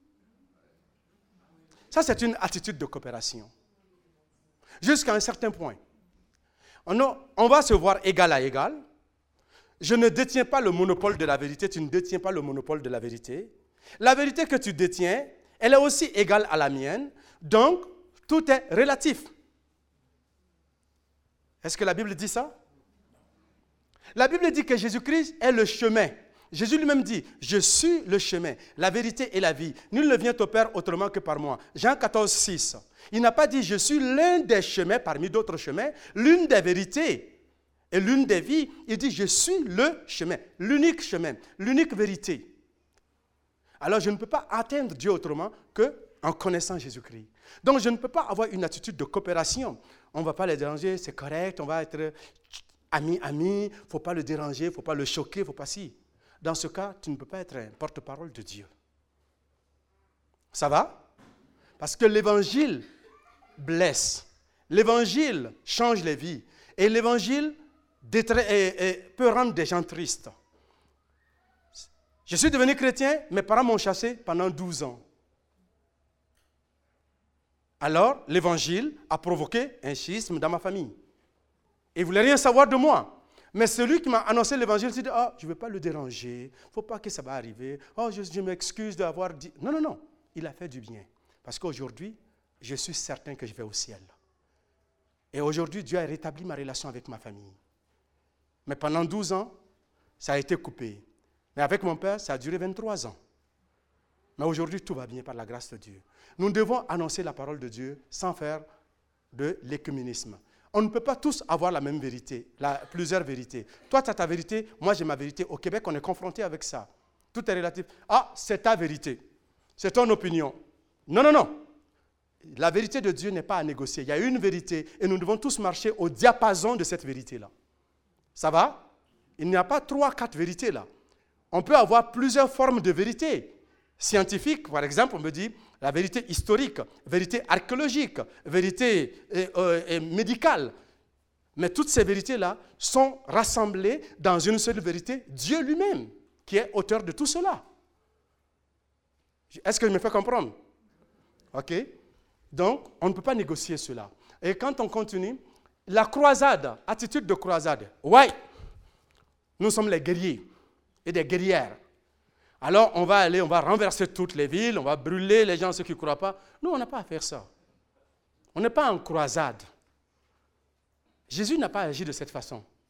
Ça, c'est une attitude de coopération. Jusqu'à un certain point. On va se voir égal à égal. Je ne détiens pas le monopole de la vérité, tu ne détiens pas le monopole de la vérité. La vérité que tu détiens, elle est aussi égale à la mienne. Donc, tout est relatif. Est-ce que la Bible dit ça? La Bible dit que Jésus-Christ est le chemin. Jésus lui-même dit, je suis le chemin, la vérité et la vie. Nul ne vient au Père autrement que par moi. Jean 14, 6. Il n'a pas dit, je suis l'un des chemins parmi d'autres chemins, l'une des vérités et l'une des vies. Il dit, je suis le chemin, l'unique chemin, l'unique vérité. Alors, je ne peux pas atteindre Dieu autrement qu'en connaissant Jésus-Christ. Donc, je ne peux pas avoir une attitude de coopération. On ne va pas les déranger, c'est correct, on va être amis, il ne faut pas le déranger, il ne faut pas le choquer, il ne faut pas si. Dans ce cas, tu ne peux pas être un porte-parole de Dieu. Ça va? Parce que l'évangile blesse. L'évangile change les vies. Et l'évangile peut rendre des gens tristes. Je suis devenu chrétien, mes parents m'ont chassé pendant 12 ans. Alors, l'évangile a provoqué un schisme dans ma famille. Et il ne voulait rien savoir de moi. Mais celui qui m'a annoncé l'évangile s'est dit, je ne veux pas le déranger, il ne faut pas que ça va arriver, je m'excuse d'avoir dit... Non, il a fait du bien. Parce qu'aujourd'hui, je suis certain que je vais au ciel. Et aujourd'hui, Dieu a rétabli ma relation avec ma famille. Mais pendant 12 ans, ça a été coupé. Mais avec mon père, ça a duré 23 ans. Mais aujourd'hui, tout va bien par la grâce de Dieu. Nous devons annoncer la parole de Dieu sans faire de l'écuménisme. On ne peut pas tous avoir la même vérité, plusieurs vérités. Toi, tu as ta vérité, moi j'ai ma vérité. Au Québec, on est confronté avec ça. Tout est relatif. C'est ta vérité. C'est ton opinion. Non. La vérité de Dieu n'est pas à négocier. Il y a une vérité et nous devons tous marcher au diapason de cette vérité-là. Ça va? Il n'y a pas 3, 4 vérités là. On peut avoir plusieurs formes de vérité. Scientifique, par exemple, on me dit la vérité historique, vérité archéologique, vérité médicale. Mais toutes ces vérités-là sont rassemblées dans une seule vérité, Dieu lui-même, qui est auteur de tout cela. Est-ce que je me fais comprendre? OK? Donc, on ne peut pas négocier cela. Et quand on continue, la croisade, attitude de croisade. Ouais, nous sommes les guerriers et des guerrières. Alors, on va renverser toutes les villes, on va brûler les gens, ceux qui ne croient pas. Nous, on n'a pas à faire ça. On n'est pas en croisade. Jésus n'a pas agi de cette façon.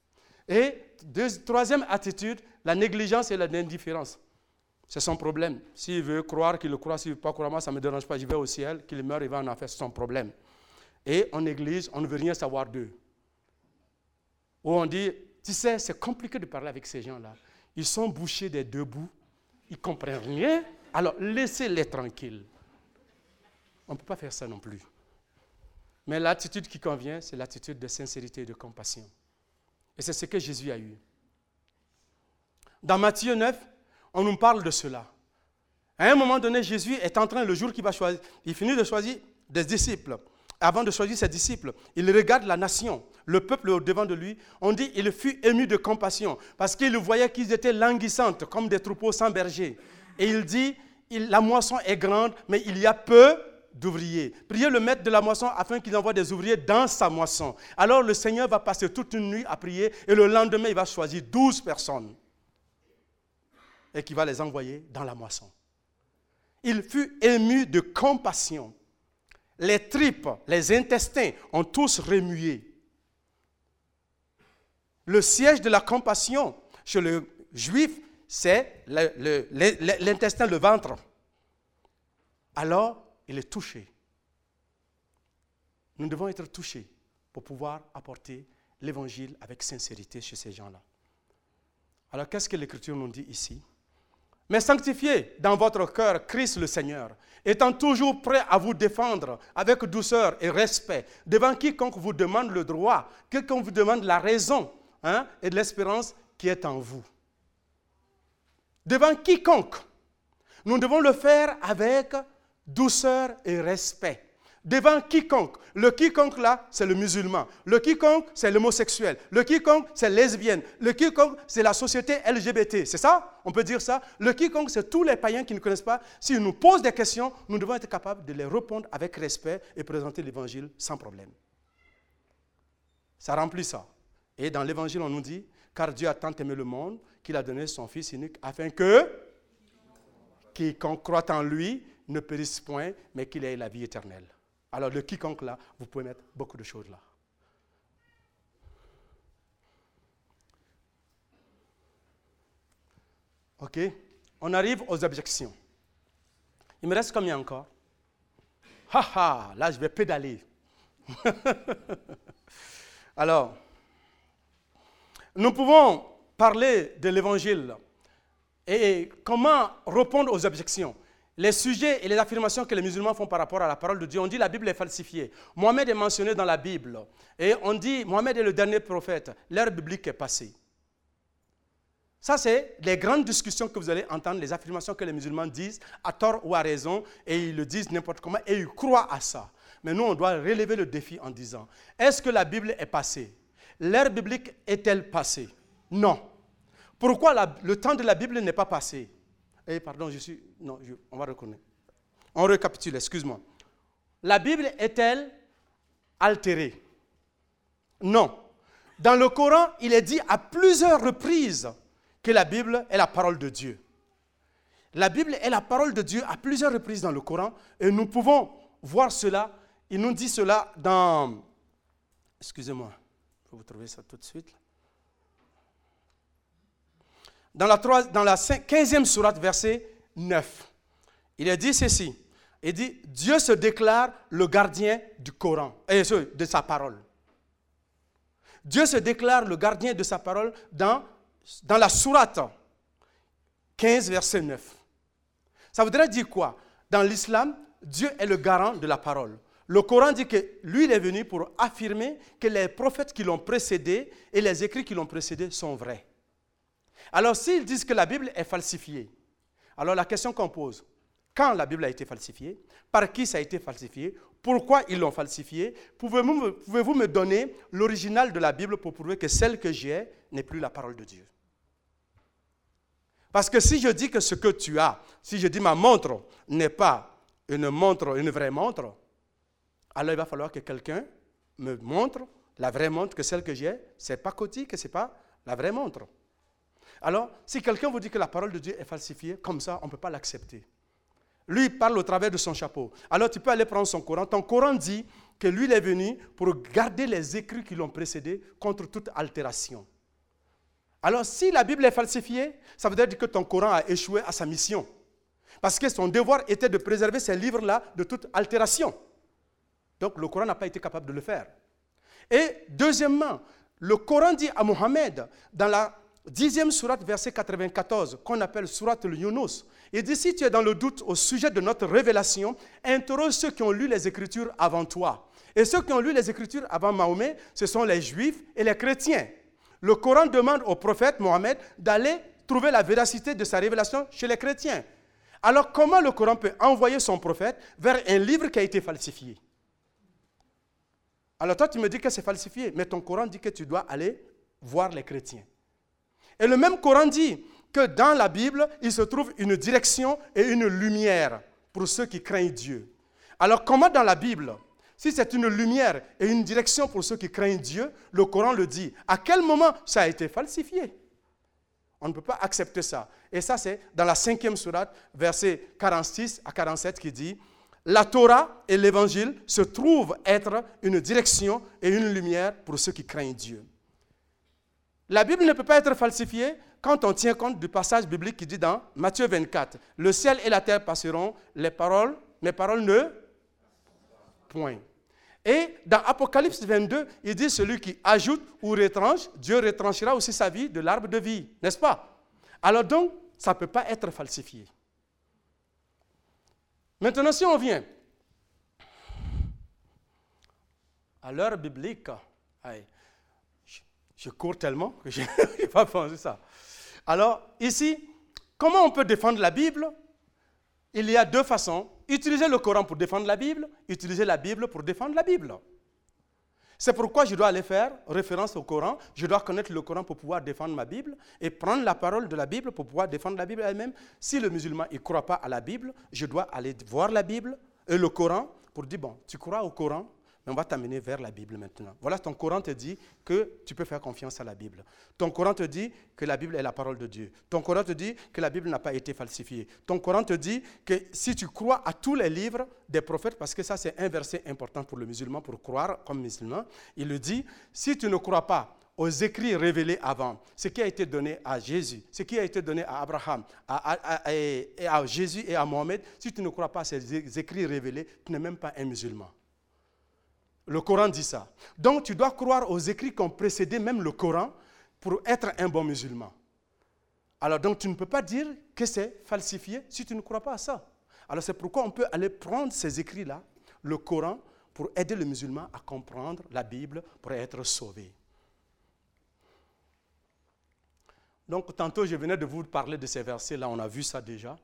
Et troisième attitude, la négligence et l'indifférence. C'est son problème. S'il veut croire, qu'il le croit. S'il ne veut pas croire, moi, ça ne me dérange pas. Je vais au ciel, qu'il meurt, il va en enfer. C'est son problème. Et en église, on ne veut rien savoir d'eux. Ou on dit, tu sais, c'est compliqué de parler avec ces gens-là. Ils sont bouchés des deux bouts. Ils ne comprennent rien. Alors, laissez-les tranquilles. On ne peut pas faire ça non plus. Mais l'attitude qui convient, c'est l'attitude de sincérité et de compassion. Et c'est ce que Jésus a eu. Dans Matthieu 9, on nous parle de cela. À un moment donné, Jésus est en train, le jour qu'il va choisir, il finit de choisir des disciples. Avant de choisir ses disciples, il regarde la nation, le peuple au-devant de lui. On dit qu'il fut ému de compassion parce qu'il voyait qu'ils étaient languissantes comme des troupeaux sans berger. Et il dit, la moisson est grande, mais il y a peu d'ouvriers. Priez le maître de la moisson afin qu'il envoie des ouvriers dans sa moisson. Alors le Seigneur va passer toute une nuit à prier et le lendemain, il va choisir 12 personnes et qu'il va les envoyer dans la moisson. Il fut ému de compassion. Les tripes, les intestins ont tous remué. Le siège de la compassion chez le juif, c'est l'intestin, le ventre. Alors, il est touché. Nous devons être touchés pour pouvoir apporter l'évangile avec sincérité chez ces gens-là. Alors, qu'est-ce que l'Écriture nous dit ici? Mais sanctifiez dans votre cœur Christ le Seigneur, étant toujours prêt à vous défendre avec douceur et respect devant quiconque vous demande le droit, quiconque vous demande la raison et de l'espérance qui est en vous. Devant quiconque, nous devons le faire avec douceur et respect. Devant quiconque. Le quiconque là, c'est le musulman. Le quiconque, c'est l'homosexuel. Le quiconque, c'est lesbienne. Le quiconque, c'est la société LGBT. C'est ça? On peut dire ça? Le quiconque, c'est tous les païens qui ne connaissent pas. S'ils nous posent des questions, nous devons être capables de les répondre avec respect et présenter l'évangile sans problème. Ça remplit ça. Et dans l'évangile, on nous dit, car Dieu a tant aimé le monde qu'il a donné son Fils unique afin que quiconque croit en lui ne périsse point, mais qu'il ait la vie éternelle. Alors, le quiconque là, vous pouvez mettre beaucoup de choses là. OK? On arrive aux objections. Il me reste combien encore? Là, je vais pédaler. Alors, nous pouvons parler de l'évangile et comment répondre aux objections. Les sujets et les affirmations que les musulmans font par rapport à la parole de Dieu, on dit que la Bible est falsifiée. Mohamed est mentionné dans la Bible. Et on dit, Mohamed est le dernier prophète. L'ère biblique est passée. Ça, c'est les grandes discussions que vous allez entendre, les affirmations que les musulmans disent, à tort ou à raison, et ils le disent n'importe comment, et ils croient à ça. Mais nous, on doit relever le défi en disant, est-ce que la Bible est passée? L'ère biblique est-elle passée? Non. Pourquoi le temps de la Bible n'est pas passé? Pardon, on va reconnaître. On récapitule, excuse-moi. La Bible est-elle altérée? Non. Dans le Coran, il est dit à plusieurs reprises que la Bible est la parole de Dieu. La Bible est la parole de Dieu à plusieurs reprises dans le Coran et nous pouvons voir cela. Il nous dit cela dans... Excusez-moi, je vais vous trouver ça tout de suite. Dans la 15e sourate, verset 9, il est dit ceci. Il dit, Dieu se déclare le gardien du Coran, de sa parole. Dieu se déclare le gardien de sa parole dans la sourate 15, verset 9. Ça voudrait dire quoi? Dans l'islam, Dieu est le garant de la parole. Le Coran dit que lui, il est venu pour affirmer que les prophètes qui l'ont précédé et les écrits qui l'ont précédé sont vrais. Alors, s'ils disent que la Bible est falsifiée, alors la question qu'on pose, quand la Bible a été falsifiée, par qui ça a été falsifié, pourquoi ils l'ont falsifiée, pouvez-vous me donner l'original de la Bible pour prouver que celle que j'ai n'est plus la parole de Dieu? Parce que si je dis que ce que tu as, si je dis ma montre n'est pas une vraie montre, alors il va falloir que quelqu'un me montre la vraie montre, que celle que j'ai, c'est pas cotis, que ce n'est pas la vraie montre. Alors, si quelqu'un vous dit que la parole de Dieu est falsifiée, comme ça, on ne peut pas l'accepter. Lui, il parle au travers de son chapeau. Alors, tu peux aller prendre son Coran. Ton Coran dit que lui, il est venu pour garder les écrits qui l'ont précédé contre toute altération. Alors, si la Bible est falsifiée, ça veut dire que ton Coran a échoué à sa mission. Parce que son devoir était de préserver ces livres-là de toute altération. Donc, le Coran n'a pas été capable de le faire. Et deuxièmement, le Coran dit à Mohammed, dans la 10e sourate, verset 94, qu'on appelle sourate al-Yunus, il dit, si tu es dans le doute au sujet de notre révélation, interroge ceux qui ont lu les Écritures avant toi. Et ceux qui ont lu les Écritures avant Mahomet, ce sont les Juifs et les chrétiens. Le Coran demande au prophète Mohammed d'aller trouver la véracité de sa révélation chez les chrétiens. Alors, comment le Coran peut envoyer son prophète vers un livre qui a été falsifié? Alors, toi, tu me dis que c'est falsifié, mais ton Coran dit que tu dois aller voir les chrétiens. Et le même Coran dit que dans la Bible, il se trouve une direction et une lumière pour ceux qui craignent Dieu. Alors, comment dans la Bible, si c'est une lumière et une direction pour ceux qui craignent Dieu, le Coran le dit. À quel moment ça a été falsifié? On ne peut pas accepter ça. Et ça, c'est dans la 5e sourate, versets 46 à 47, qui dit « La Torah et l'Évangile se trouvent être une direction et une lumière pour ceux qui craignent Dieu. » La Bible ne peut pas être falsifiée quand on tient compte du passage biblique qui dit dans Matthieu 24, « Le ciel et la terre passeront, mes paroles ne... » Point. Et dans Apocalypse 22, il dit, celui qui ajoute ou retranche, Dieu retranchera aussi sa vie de l'arbre de vie, n'est-ce pas? Alors donc, ça ne peut pas être falsifié. Maintenant, si on vient à l'heure biblique, je cours tellement que je n'ai pas pensé ça. Alors, ici, comment on peut défendre la Bible? Il y a deux façons. Utiliser le Coran pour défendre la Bible, utiliser la Bible pour défendre la Bible. C'est pourquoi je dois aller faire référence au Coran, je dois connaître le Coran pour pouvoir défendre ma Bible et prendre la parole de la Bible pour pouvoir défendre la Bible elle-même. Si le musulman ne croit pas à la Bible, je dois aller voir la Bible et le Coran pour dire, bon, tu crois au Coran, mais on va t'amener vers la Bible maintenant. Voilà, ton Coran te dit que tu peux faire confiance à la Bible. Ton Coran te dit que la Bible est la parole de Dieu. Ton Coran te dit que la Bible n'a pas été falsifiée. Ton Coran te dit que si tu crois à tous les livres des prophètes, parce que ça c'est un verset important pour le musulman, pour croire comme musulman, il le dit, si tu ne crois pas aux écrits révélés avant, ce qui a été donné à Jésus, ce qui a été donné à Abraham, à Jésus et à Mohammed, si tu ne crois pas à ces écrits révélés, tu n'es même pas un musulman. Le Coran dit ça. Donc, tu dois croire aux écrits qui ont précédé même le Coran pour être un bon musulman. Alors, donc, tu ne peux pas dire que c'est falsifié si tu ne crois pas à ça. Alors, c'est pourquoi on peut aller prendre ces écrits-là, le Coran, pour aider le musulman à comprendre la Bible pour être sauvé. Donc, tantôt, je venais de vous parler de ces versets-là, on a vu ça déjà.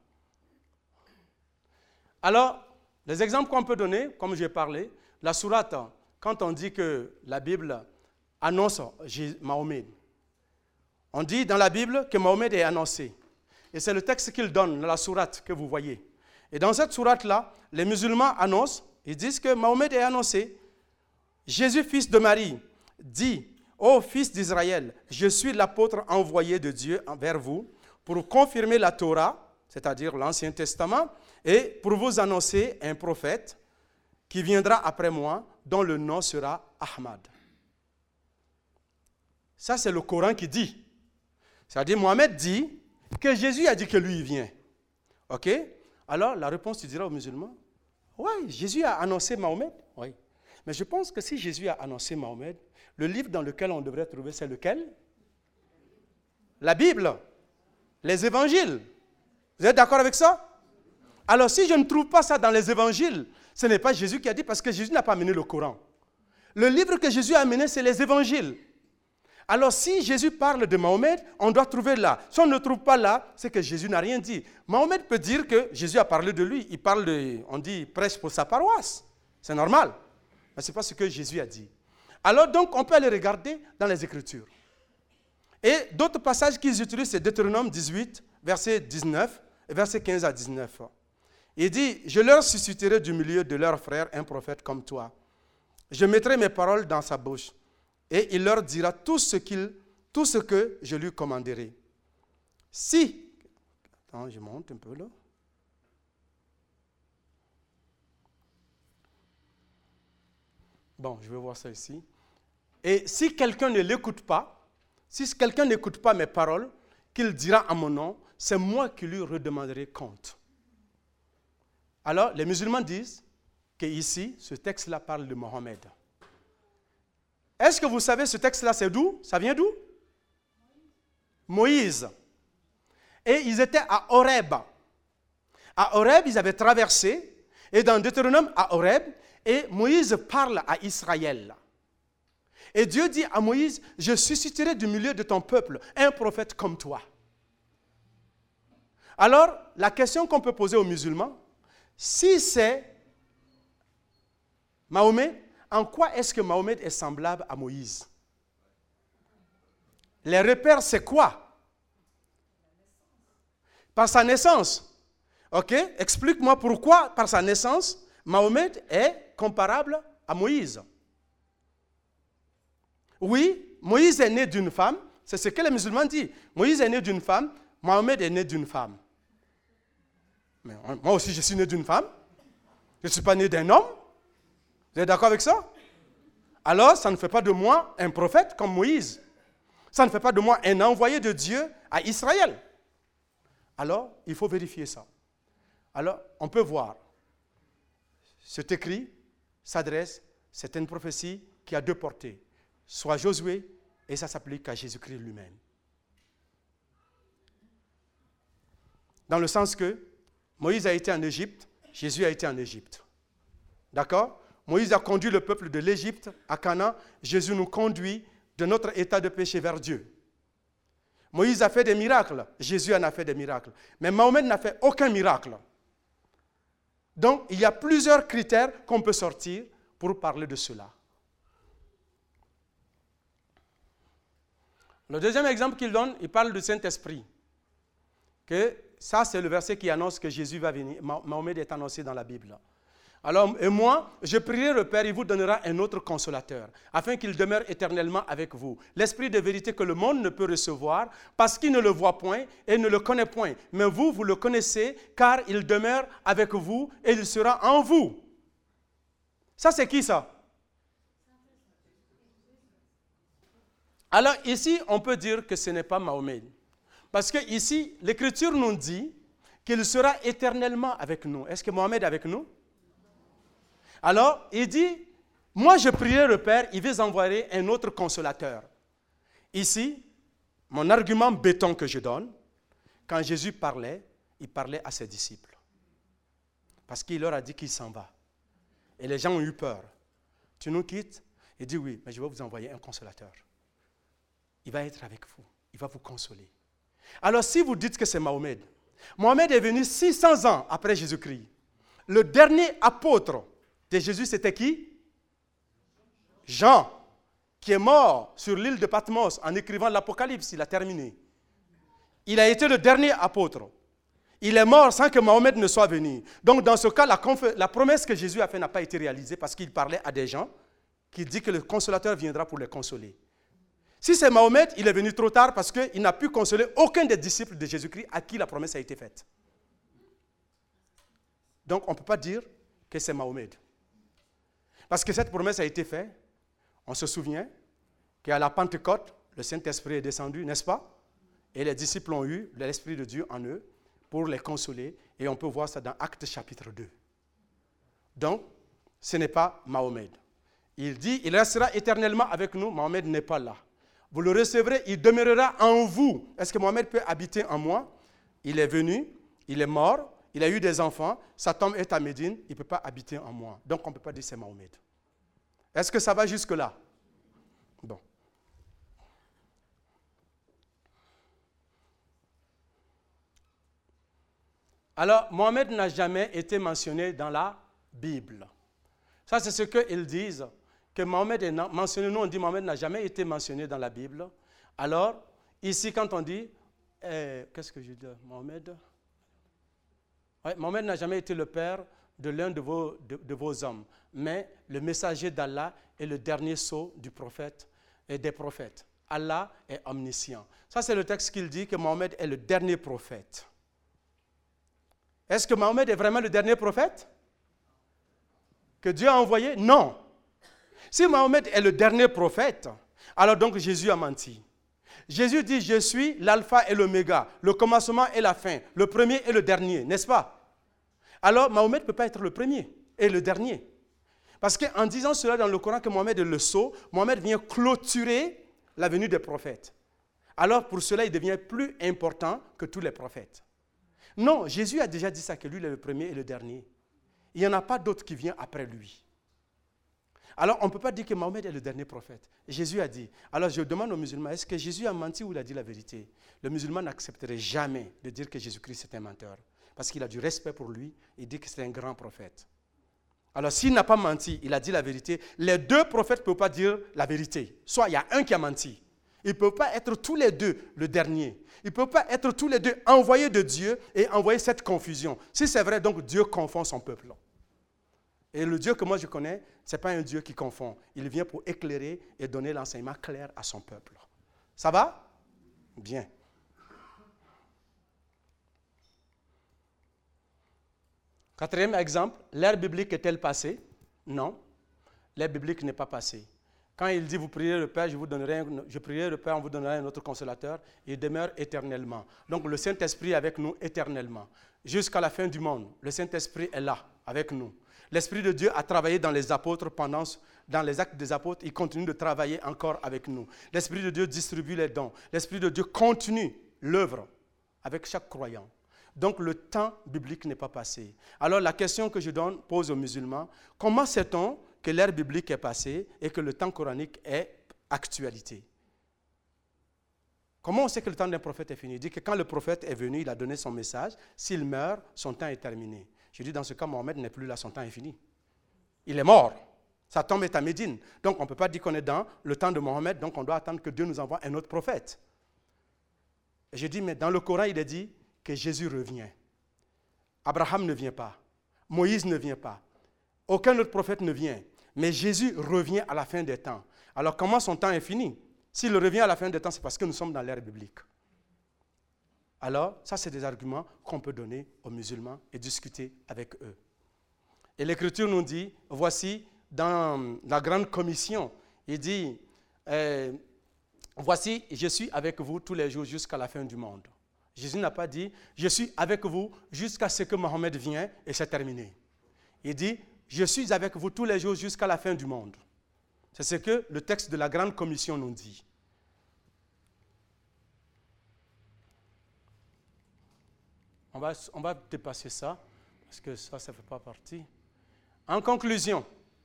Alors, les exemples qu'on peut donner, comme j'ai parlé, la sourate, quand on dit que la Bible annonce Mahomet, on dit dans la Bible que Mahomet est annoncé. Et c'est le texte qu'il donne dans la sourate que vous voyez. Et dans cette sourate-là, les musulmans annoncent, ils disent que Mahomet est annoncé. Jésus, fils de Marie, dit, ô fils d'Israël, je suis l'apôtre envoyé de Dieu vers vous pour confirmer la Torah, c'est-à-dire l'Ancien Testament, et pour vous annoncer un prophète qui viendra après moi, dont le nom sera Ahmad. Ça, c'est le Coran qui dit. C'est-à-dire, Mohammed dit que Jésus a dit que lui, il vient. OK? Alors, la réponse, tu diras aux musulmans, oui, Jésus a annoncé Mahomet. Oui. Mais je pense que si Jésus a annoncé Mahomet, le livre dans lequel on devrait trouver, c'est lequel? La Bible. Les évangiles. Vous êtes d'accord avec ça? Alors, si je ne trouve pas ça dans les évangiles, ce n'est pas Jésus qui a dit, parce que Jésus n'a pas amené le Coran. Le livre que Jésus a amené, c'est les évangiles. Alors, si Jésus parle de Mahomet, on doit trouver là. Si on ne trouve pas là, c'est que Jésus n'a rien dit. Mahomet peut dire que Jésus a parlé de lui. Il parle on dit, il prêche pour sa paroisse. C'est normal. Mais ce n'est pas ce que Jésus a dit. Alors, donc, on peut aller regarder dans les Écritures. Et d'autres passages qu'ils utilisent, c'est Deutéronome 18, verset 19, et verset 15 à 19. Il dit, je leur susciterai du milieu de leurs frères un prophète comme toi. Je mettrai mes paroles dans sa bouche et il leur dira tout ce que je lui commanderai. Si, attends, je monte un peu là. Bon, je vais voir ça ici. Et si quelqu'un ne l'écoute pas, si quelqu'un n'écoute pas mes paroles, qu'il dira en mon nom, c'est moi qui lui redemanderai compte. Alors, les musulmans disent qu'ici, ce texte-là parle de Mohammed. Est-ce que vous savez, ce texte-là, c'est d'où? Ça vient d'où? Moïse. Et ils étaient à Horeb. À Horeb, ils avaient traversé, et dans Deutéronome, à Horeb, et Moïse parle à Israël. Et Dieu dit à Moïse, je susciterai du milieu de ton peuple un prophète comme toi. Alors, la question qu'on peut poser aux musulmans, si c'est Mahomet, en quoi est-ce que Mahomet est semblable à Moïse? Les repères, c'est quoi? Par sa naissance. Ok? Explique-moi pourquoi, par sa naissance, Mahomet est comparable à Moïse. Oui, Moïse est né d'une femme, c'est ce que les musulmans disent. Moïse est né d'une femme, Mohamed est né d'une femme. Mais moi aussi, je suis né d'une femme. Je ne suis pas né d'un homme. Vous êtes d'accord avec ça? Alors, ça ne fait pas de moi un prophète comme Moïse. Ça ne fait pas de moi un envoyé de Dieu à Israël. Alors, il faut vérifier ça. Alors, on peut voir. Cet écrit s'adresse, c'est une prophétie qui a deux portées. Soit Josué, et ça s'applique à Jésus-Christ lui-même. Dans le sens que Moïse a été en Égypte, Jésus a été en Égypte. D'accord? Moïse a conduit le peuple de l'Égypte à Canaan, Jésus nous conduit de notre état de péché vers Dieu. Moïse a fait des miracles, Jésus en a fait des miracles. Mais Mahomet n'a fait aucun miracle. Donc, il y a plusieurs critères qu'on peut sortir pour parler de cela. Le deuxième exemple qu'il donne, il parle du Saint-Esprit. Que ça, c'est le verset qui annonce que Jésus va venir. Mahomet est annoncé dans la Bible. Alors, et moi, je prierai le Père, il vous donnera un autre consolateur, afin qu'il demeure éternellement avec vous. L'Esprit de vérité que le monde ne peut recevoir, parce qu'il ne le voit point et ne le connaît point. Mais vous, vous le connaissez, car il demeure avec vous et il sera en vous. Ça, c'est qui ça? Alors ici, on peut dire que ce n'est pas Mahomet. Parce que ici, l'Écriture nous dit qu'il sera éternellement avec nous. Est-ce que Mohammed est avec nous? Alors, il dit, moi je prierai le Père, il va envoyer un autre consolateur. Ici, mon argument béton que je donne, quand Jésus parlait, il parlait à ses disciples. Parce qu'il leur a dit qu'il s'en va. Et les gens ont eu peur. Tu nous quittes? Il dit oui, mais je vais vous envoyer un consolateur. Il va être avec vous. Il va vous consoler. Alors, si vous dites que c'est Mahomet, Mohammed est venu 600 ans après Jésus-Christ. Le dernier apôtre de Jésus, c'était qui? Jean, qui est mort sur l'île de Patmos en écrivant l'Apocalypse. Il a terminé. Il a été le dernier apôtre. Il est mort sans que Mahomet ne soit venu. Donc, dans ce cas, la promesse que Jésus a faite n'a pas été réalisée parce qu'il parlait à des gens qui disent que le consolateur viendra pour les consoler. Si c'est Mahomet, il est venu trop tard parce qu'il n'a pu consoler aucun des disciples de Jésus-Christ à qui la promesse a été faite. Donc, on ne peut pas dire que c'est Mahomet. Parce que cette promesse a été faite, on se souvient qu'à la Pentecôte, le Saint-Esprit est descendu, n'est-ce pas? Et les disciples ont eu l'Esprit de Dieu en eux pour les consoler. Et on peut voir ça dans Actes chapitre 2. Donc, ce n'est pas Mahomet. Il dit, il restera éternellement avec nous. Mahomet n'est pas là. Vous le recevrez, il demeurera en vous. Est-ce que Mohammed peut habiter en moi? Il est venu, il est mort, il a eu des enfants, sa tombe est à Médine, il ne peut pas habiter en moi. Donc on ne peut pas dire c'est Mahomet. Est-ce que ça va jusque-là? Bon. Alors, Mohammed n'a jamais été mentionné dans la Bible. Ça, c'est ce qu'ils disent. Que Mohammed est mentionné, nous on dit Mohammed n'a jamais été mentionné dans la Bible. Alors, ici quand on dit, qu'est-ce que je dis, Mohammed? Ouais, Mohammed n'a jamais été le père de l'un de vos hommes, mais le messager d'Allah est le dernier sceau du prophète et des prophètes. Allah est omniscient. Ça c'est le texte qu'il dit que Mohammed est le dernier prophète. Est-ce que Mohammed est vraiment le dernier prophète que Dieu a envoyé? Non. Si Mahomet est le dernier prophète, alors donc Jésus a menti. Jésus dit, je suis l'alpha et l'oméga, le commencement et la fin, le premier et le dernier, n'est-ce pas? Alors, Mahomet ne peut pas être le premier et le dernier. Parce qu'en disant cela dans le Coran que Mohammed est le sceau, Mohammed vient clôturer la venue des prophètes. Alors, pour cela, il devient plus important que tous les prophètes. Non, Jésus a déjà dit ça, que lui, il est le premier et le dernier. Il n'y en a pas d'autre qui vient après lui. Alors, on ne peut pas dire que Mohammed est le dernier prophète. Jésus a dit. Alors, je demande aux musulmans, est-ce que Jésus a menti ou il a dit la vérité? Le musulman n'accepterait jamais de dire que Jésus-Christ est un menteur. Parce qu'il a du respect pour lui, il dit que c'est un grand prophète. Alors, s'il n'a pas menti, il a dit la vérité. Les deux prophètes ne peuvent pas dire la vérité. Soit il y a un qui a menti. Ils ne peuvent pas être tous les deux le dernier. Ils ne peuvent pas être tous les deux envoyés de Dieu et envoyer cette confusion. Si c'est vrai, donc Dieu confond son peuple. Et le Dieu que moi je connais, ce n'est pas un Dieu qui confond. Il vient pour éclairer et donner l'enseignement clair à son peuple. Ça va? Bien. Quatrième exemple, l'ère biblique est-elle passée? Non, l'ère biblique n'est pas passée. Quand il dit, vous prierez le Père, je prierai le Père, on vous donnera un autre consolateur, il demeure éternellement. Donc le Saint-Esprit est avec nous éternellement. Jusqu'à la fin du monde, le Saint-Esprit est là, avec nous. L'Esprit de Dieu a travaillé dans les apôtres dans les actes des apôtres, il continue de travailler encore avec nous. L'Esprit de Dieu distribue les dons. L'Esprit de Dieu continue l'œuvre avec chaque croyant. Donc le temps biblique n'est pas passé. Alors la question que je pose aux musulmans, comment sait-on que l'ère biblique est passée et que le temps coranique est actualité? Comment on sait que le temps d'un prophète est fini? Il dit que quand le prophète est venu, il a donné son message. S'il meurt, son temps est terminé. Je dis, dans ce cas, Mohammed n'est plus là, son temps est fini. Il est mort. Sa tombe est à Médine. Donc, on ne peut pas dire qu'on est dans le temps de Mohammed, donc on doit attendre que Dieu nous envoie un autre prophète. Et je dis, mais dans le Coran, il est dit que Jésus revient. Abraham ne vient pas. Moïse ne vient pas. Aucun autre prophète ne vient. Mais Jésus revient à la fin des temps. Alors, comment son temps est fini? S'il revient à la fin des temps, c'est parce que nous sommes dans l'ère biblique. Alors, ça, c'est des arguments qu'on peut donner aux musulmans et discuter avec eux. Et l'Écriture nous dit, voici, dans la grande commission, il dit, voici, je suis avec vous tous les jours jusqu'à la fin du monde. Jésus n'a pas dit, je suis avec vous jusqu'à ce que Mohammed vienne et c'est terminé. Il dit, je suis avec vous tous les jours jusqu'à la fin du monde. C'est ce que le texte de la grande commission nous dit. On va dépasser ça, parce que ça ne fait pas partie. En conclusion,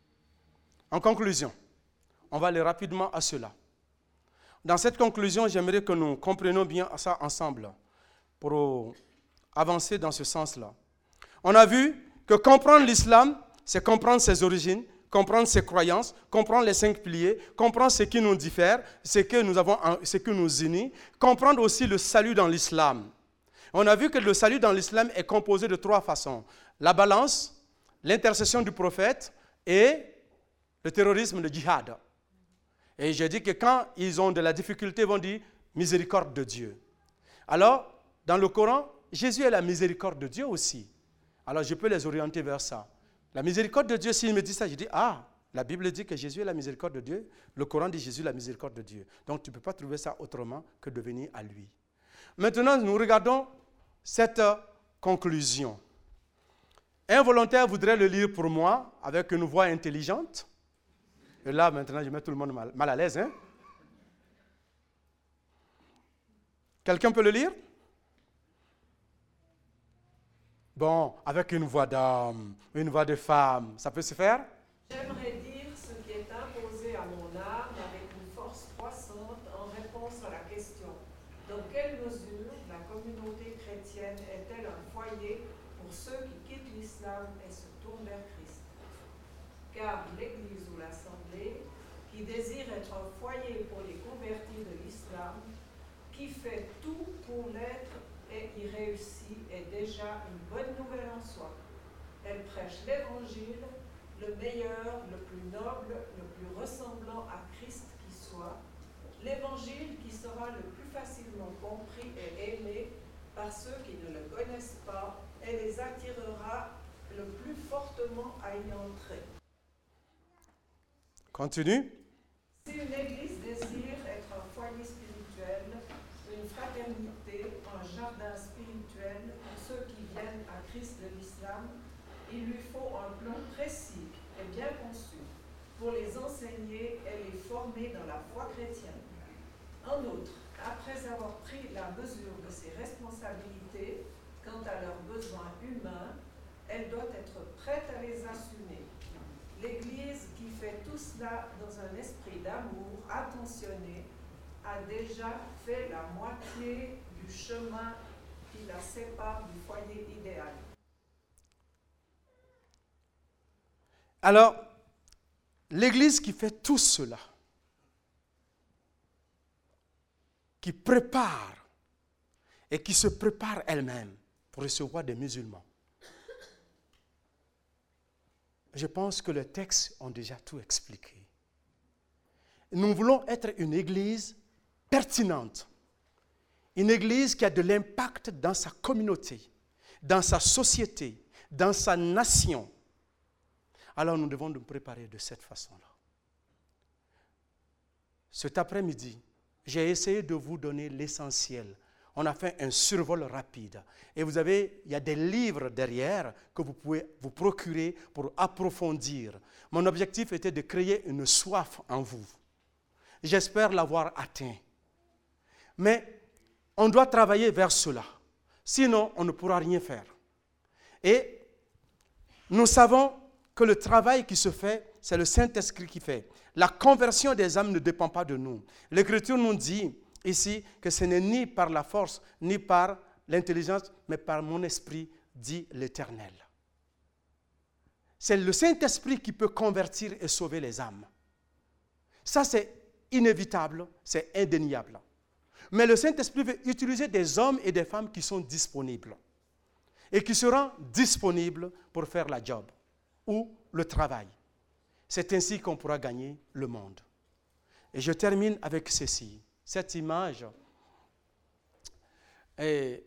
on va aller rapidement à cela. Dans cette conclusion, j'aimerais que nous comprenions bien ça ensemble pour avancer dans ce sens-là. On a vu que comprendre l'islam, c'est comprendre ses origines, comprendre ses croyances, comprendre les 5 piliers, comprendre ce qui nous diffère, ce que nous unit, comprendre aussi le salut dans l'islam. On a vu que le salut dans l'islam est composé de 3 façons. La balance, l'intercession du prophète et le terrorisme, le djihad. Et j'ai dit que quand ils ont de la difficulté, ils vont dire miséricorde de Dieu. Alors, dans le Coran, Jésus est la miséricorde de Dieu aussi. Alors, je peux les orienter vers ça. La miséricorde de Dieu, s'il me dit ça, je dis, la Bible dit que Jésus est la miséricorde de Dieu. Le Coran dit Jésus est la miséricorde de Dieu. Donc, tu ne peux pas trouver ça autrement que de venir à lui. Maintenant, nous regardons cette conclusion. Un volontaire voudrait le lire pour moi avec une voix intelligente. Et là, maintenant, je mets tout le monde mal à l'aise. Hein? Quelqu'un peut le lire? Bon, avec une voix d'homme, une voix de femme, ça peut se faire? J'aimerais dire ce qui est imposé à mon âme avec une force croissante en réponse à la question: dans quelle mesure la communauté chrétienne est-elle un foyer pour ceux qui quittent l'islam et se tournent vers Christ? Car l'Église ou l'Assemblée, qui désire être un foyer pour les convertis de l'islam, qui fait tout pour l'être et y réussit, est déjà une bonne nouvelle en soi. Elle prêche l'Évangile, le meilleur, le plus noble, le plus ressemblant à Christ qui soit, l'Évangile qui sera le plus facilement compris et aimé par ceux qui ne le connaissent pas et les attirera le plus fortement à y entrer. Continue. Si une Église désire être un foyer spirituel, l'islam, il lui faut un plan précis et bien conçu pour les enseigner et les former dans la foi chrétienne. En outre, après avoir pris la mesure de ses responsabilités quant à leurs besoins humains, elle doit être prête à les assumer. L'Église qui fait tout cela dans un esprit d'amour attentionné a déjà fait la moitié du chemin qui la sépare du foyer idéal. Alors, l'Église qui fait tout cela, qui prépare et qui se prépare elle-même pour recevoir des musulmans. Je pense que les textes ont déjà tout expliqué. Nous voulons être une église pertinente, une église qui a de l'impact dans sa communauté, dans sa société, dans sa nation. Alors nous devons nous préparer de cette façon-là. Cet après-midi, j'ai essayé de vous donner l'essentiel. On a fait un survol rapide. Et il y a des livres derrière que vous pouvez vous procurer pour approfondir. Mon objectif était de créer une soif en vous. J'espère l'avoir atteint. Mais on doit travailler vers cela. Sinon, on ne pourra rien faire. Et nous savons que le travail qui se fait, c'est le Saint-Esprit qui fait. La conversion des âmes ne dépend pas de nous. L'Écriture nous dit ici que ce n'est ni par la force, ni par l'intelligence, mais par mon esprit, dit l'Éternel. C'est le Saint-Esprit qui peut convertir et sauver les âmes. Ça, c'est inévitable, c'est indéniable. Mais le Saint-Esprit veut utiliser des hommes et des femmes qui sont disponibles et qui seront disponibles pour faire la job ou le travail. C'est ainsi qu'on pourra gagner le monde. Et je termine avec ceci. Cette image, et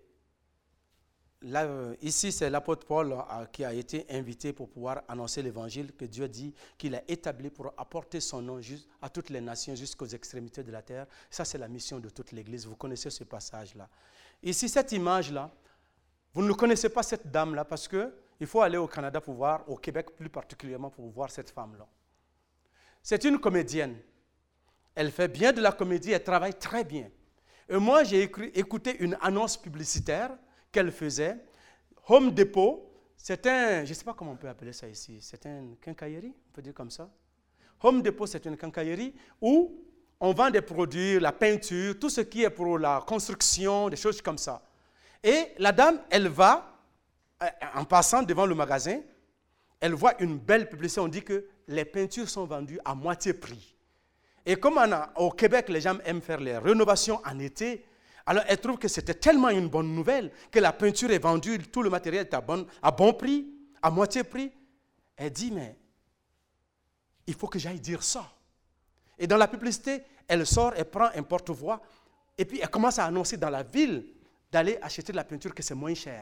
là, ici c'est l'apôtre Paul qui a été invité pour pouvoir annoncer l'évangile que Dieu dit qu'il a établi pour apporter son nom à toutes les nations jusqu'aux extrémités de la terre. Ça, c'est la mission de toute l'Église. Vous connaissez ce passage-là. Ici, cette image-là, vous ne connaissez pas cette dame-là parce qu'il faut aller au Canada pour voir, au Québec plus particulièrement pour voir cette femme-là. C'est une comédienne. Elle fait bien de la comédie, elle travaille très bien. Et moi, j'ai écouté une annonce publicitaire qu'elle faisait. Home Depot, c'est un, je ne sais pas comment on peut appeler ça ici, c'est une quincaillerie, on peut dire comme ça. Home Depot, c'est une quincaillerie où on vend des produits, la peinture, tout ce qui est pour la construction, des choses comme ça. Et la dame, elle va, en passant devant le magasin, elle voit une belle publicité, on dit que les peintures sont vendues à moitié prix. Et comme au Québec, les gens aiment faire les rénovations en été, alors elle trouve que c'était tellement une bonne nouvelle que la peinture est vendue, tout le matériel est à bon prix, à moitié prix. Elle dit, mais il faut que j'aille dire ça. Et dans la publicité, elle sort, elle prend un porte-voix, et puis elle commence à annoncer dans la ville d'aller acheter de la peinture que c'est moins cher.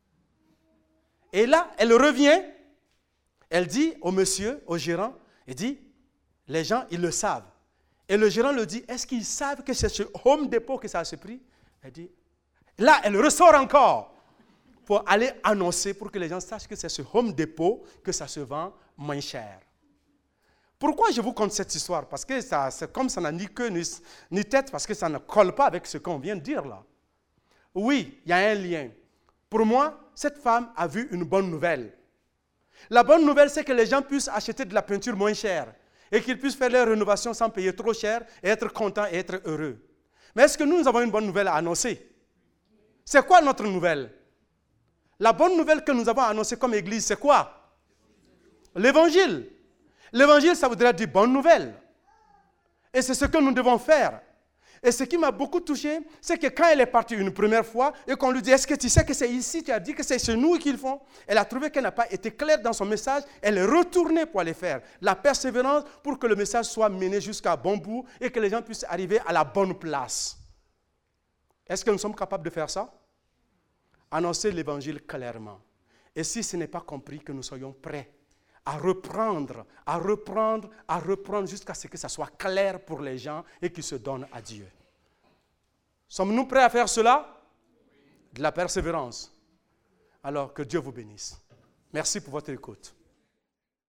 Et là, elle revient, elle dit au monsieur, au gérant, elle dit, les gens, ils le savent. Et le gérant le dit, est-ce qu'ils savent que c'est ce Home Depot que ça a ce prix? Elle dit, là, elle ressort encore pour aller annoncer, pour que les gens sachent que c'est ce Home Depot que ça se vend moins cher. Pourquoi je vous conte cette histoire? Parce que c'est comme ça n'a ni queue ni tête, parce que ça ne colle pas avec ce qu'on vient de dire là. Oui, il y a un lien. Pour moi, cette femme a vu une bonne nouvelle. La bonne nouvelle, c'est que les gens puissent acheter de la peinture moins chère et qu'ils puissent faire leur rénovation sans payer trop cher et être contents et être heureux. Mais est-ce que nous avons une bonne nouvelle à annoncer? C'est quoi notre nouvelle? La bonne nouvelle que nous avons annoncée comme Église, c'est quoi? L'Évangile. L'Évangile, ça voudrait dire bonne nouvelle. Et c'est ce que nous devons faire. Et ce qui m'a beaucoup touché, c'est que quand elle est partie une première fois et qu'on lui dit, est-ce que tu sais que c'est ici, tu as dit que c'est chez nous qu'ils font, elle a trouvé qu'elle n'a pas été claire dans son message, elle est retournée pour aller faire la persévérance pour que le message soit mené jusqu'à bon bout et que les gens puissent arriver à la bonne place. Est-ce que nous sommes capables de faire ça? Annoncer l'évangile clairement. Et si ce n'est pas compris, que nous soyons prêts à reprendre jusqu'à ce que ça soit clair pour les gens et qu'ils se donnent à Dieu. Sommes-nous prêts à faire cela? De la persévérance. Alors que Dieu vous bénisse. Merci pour votre écoute.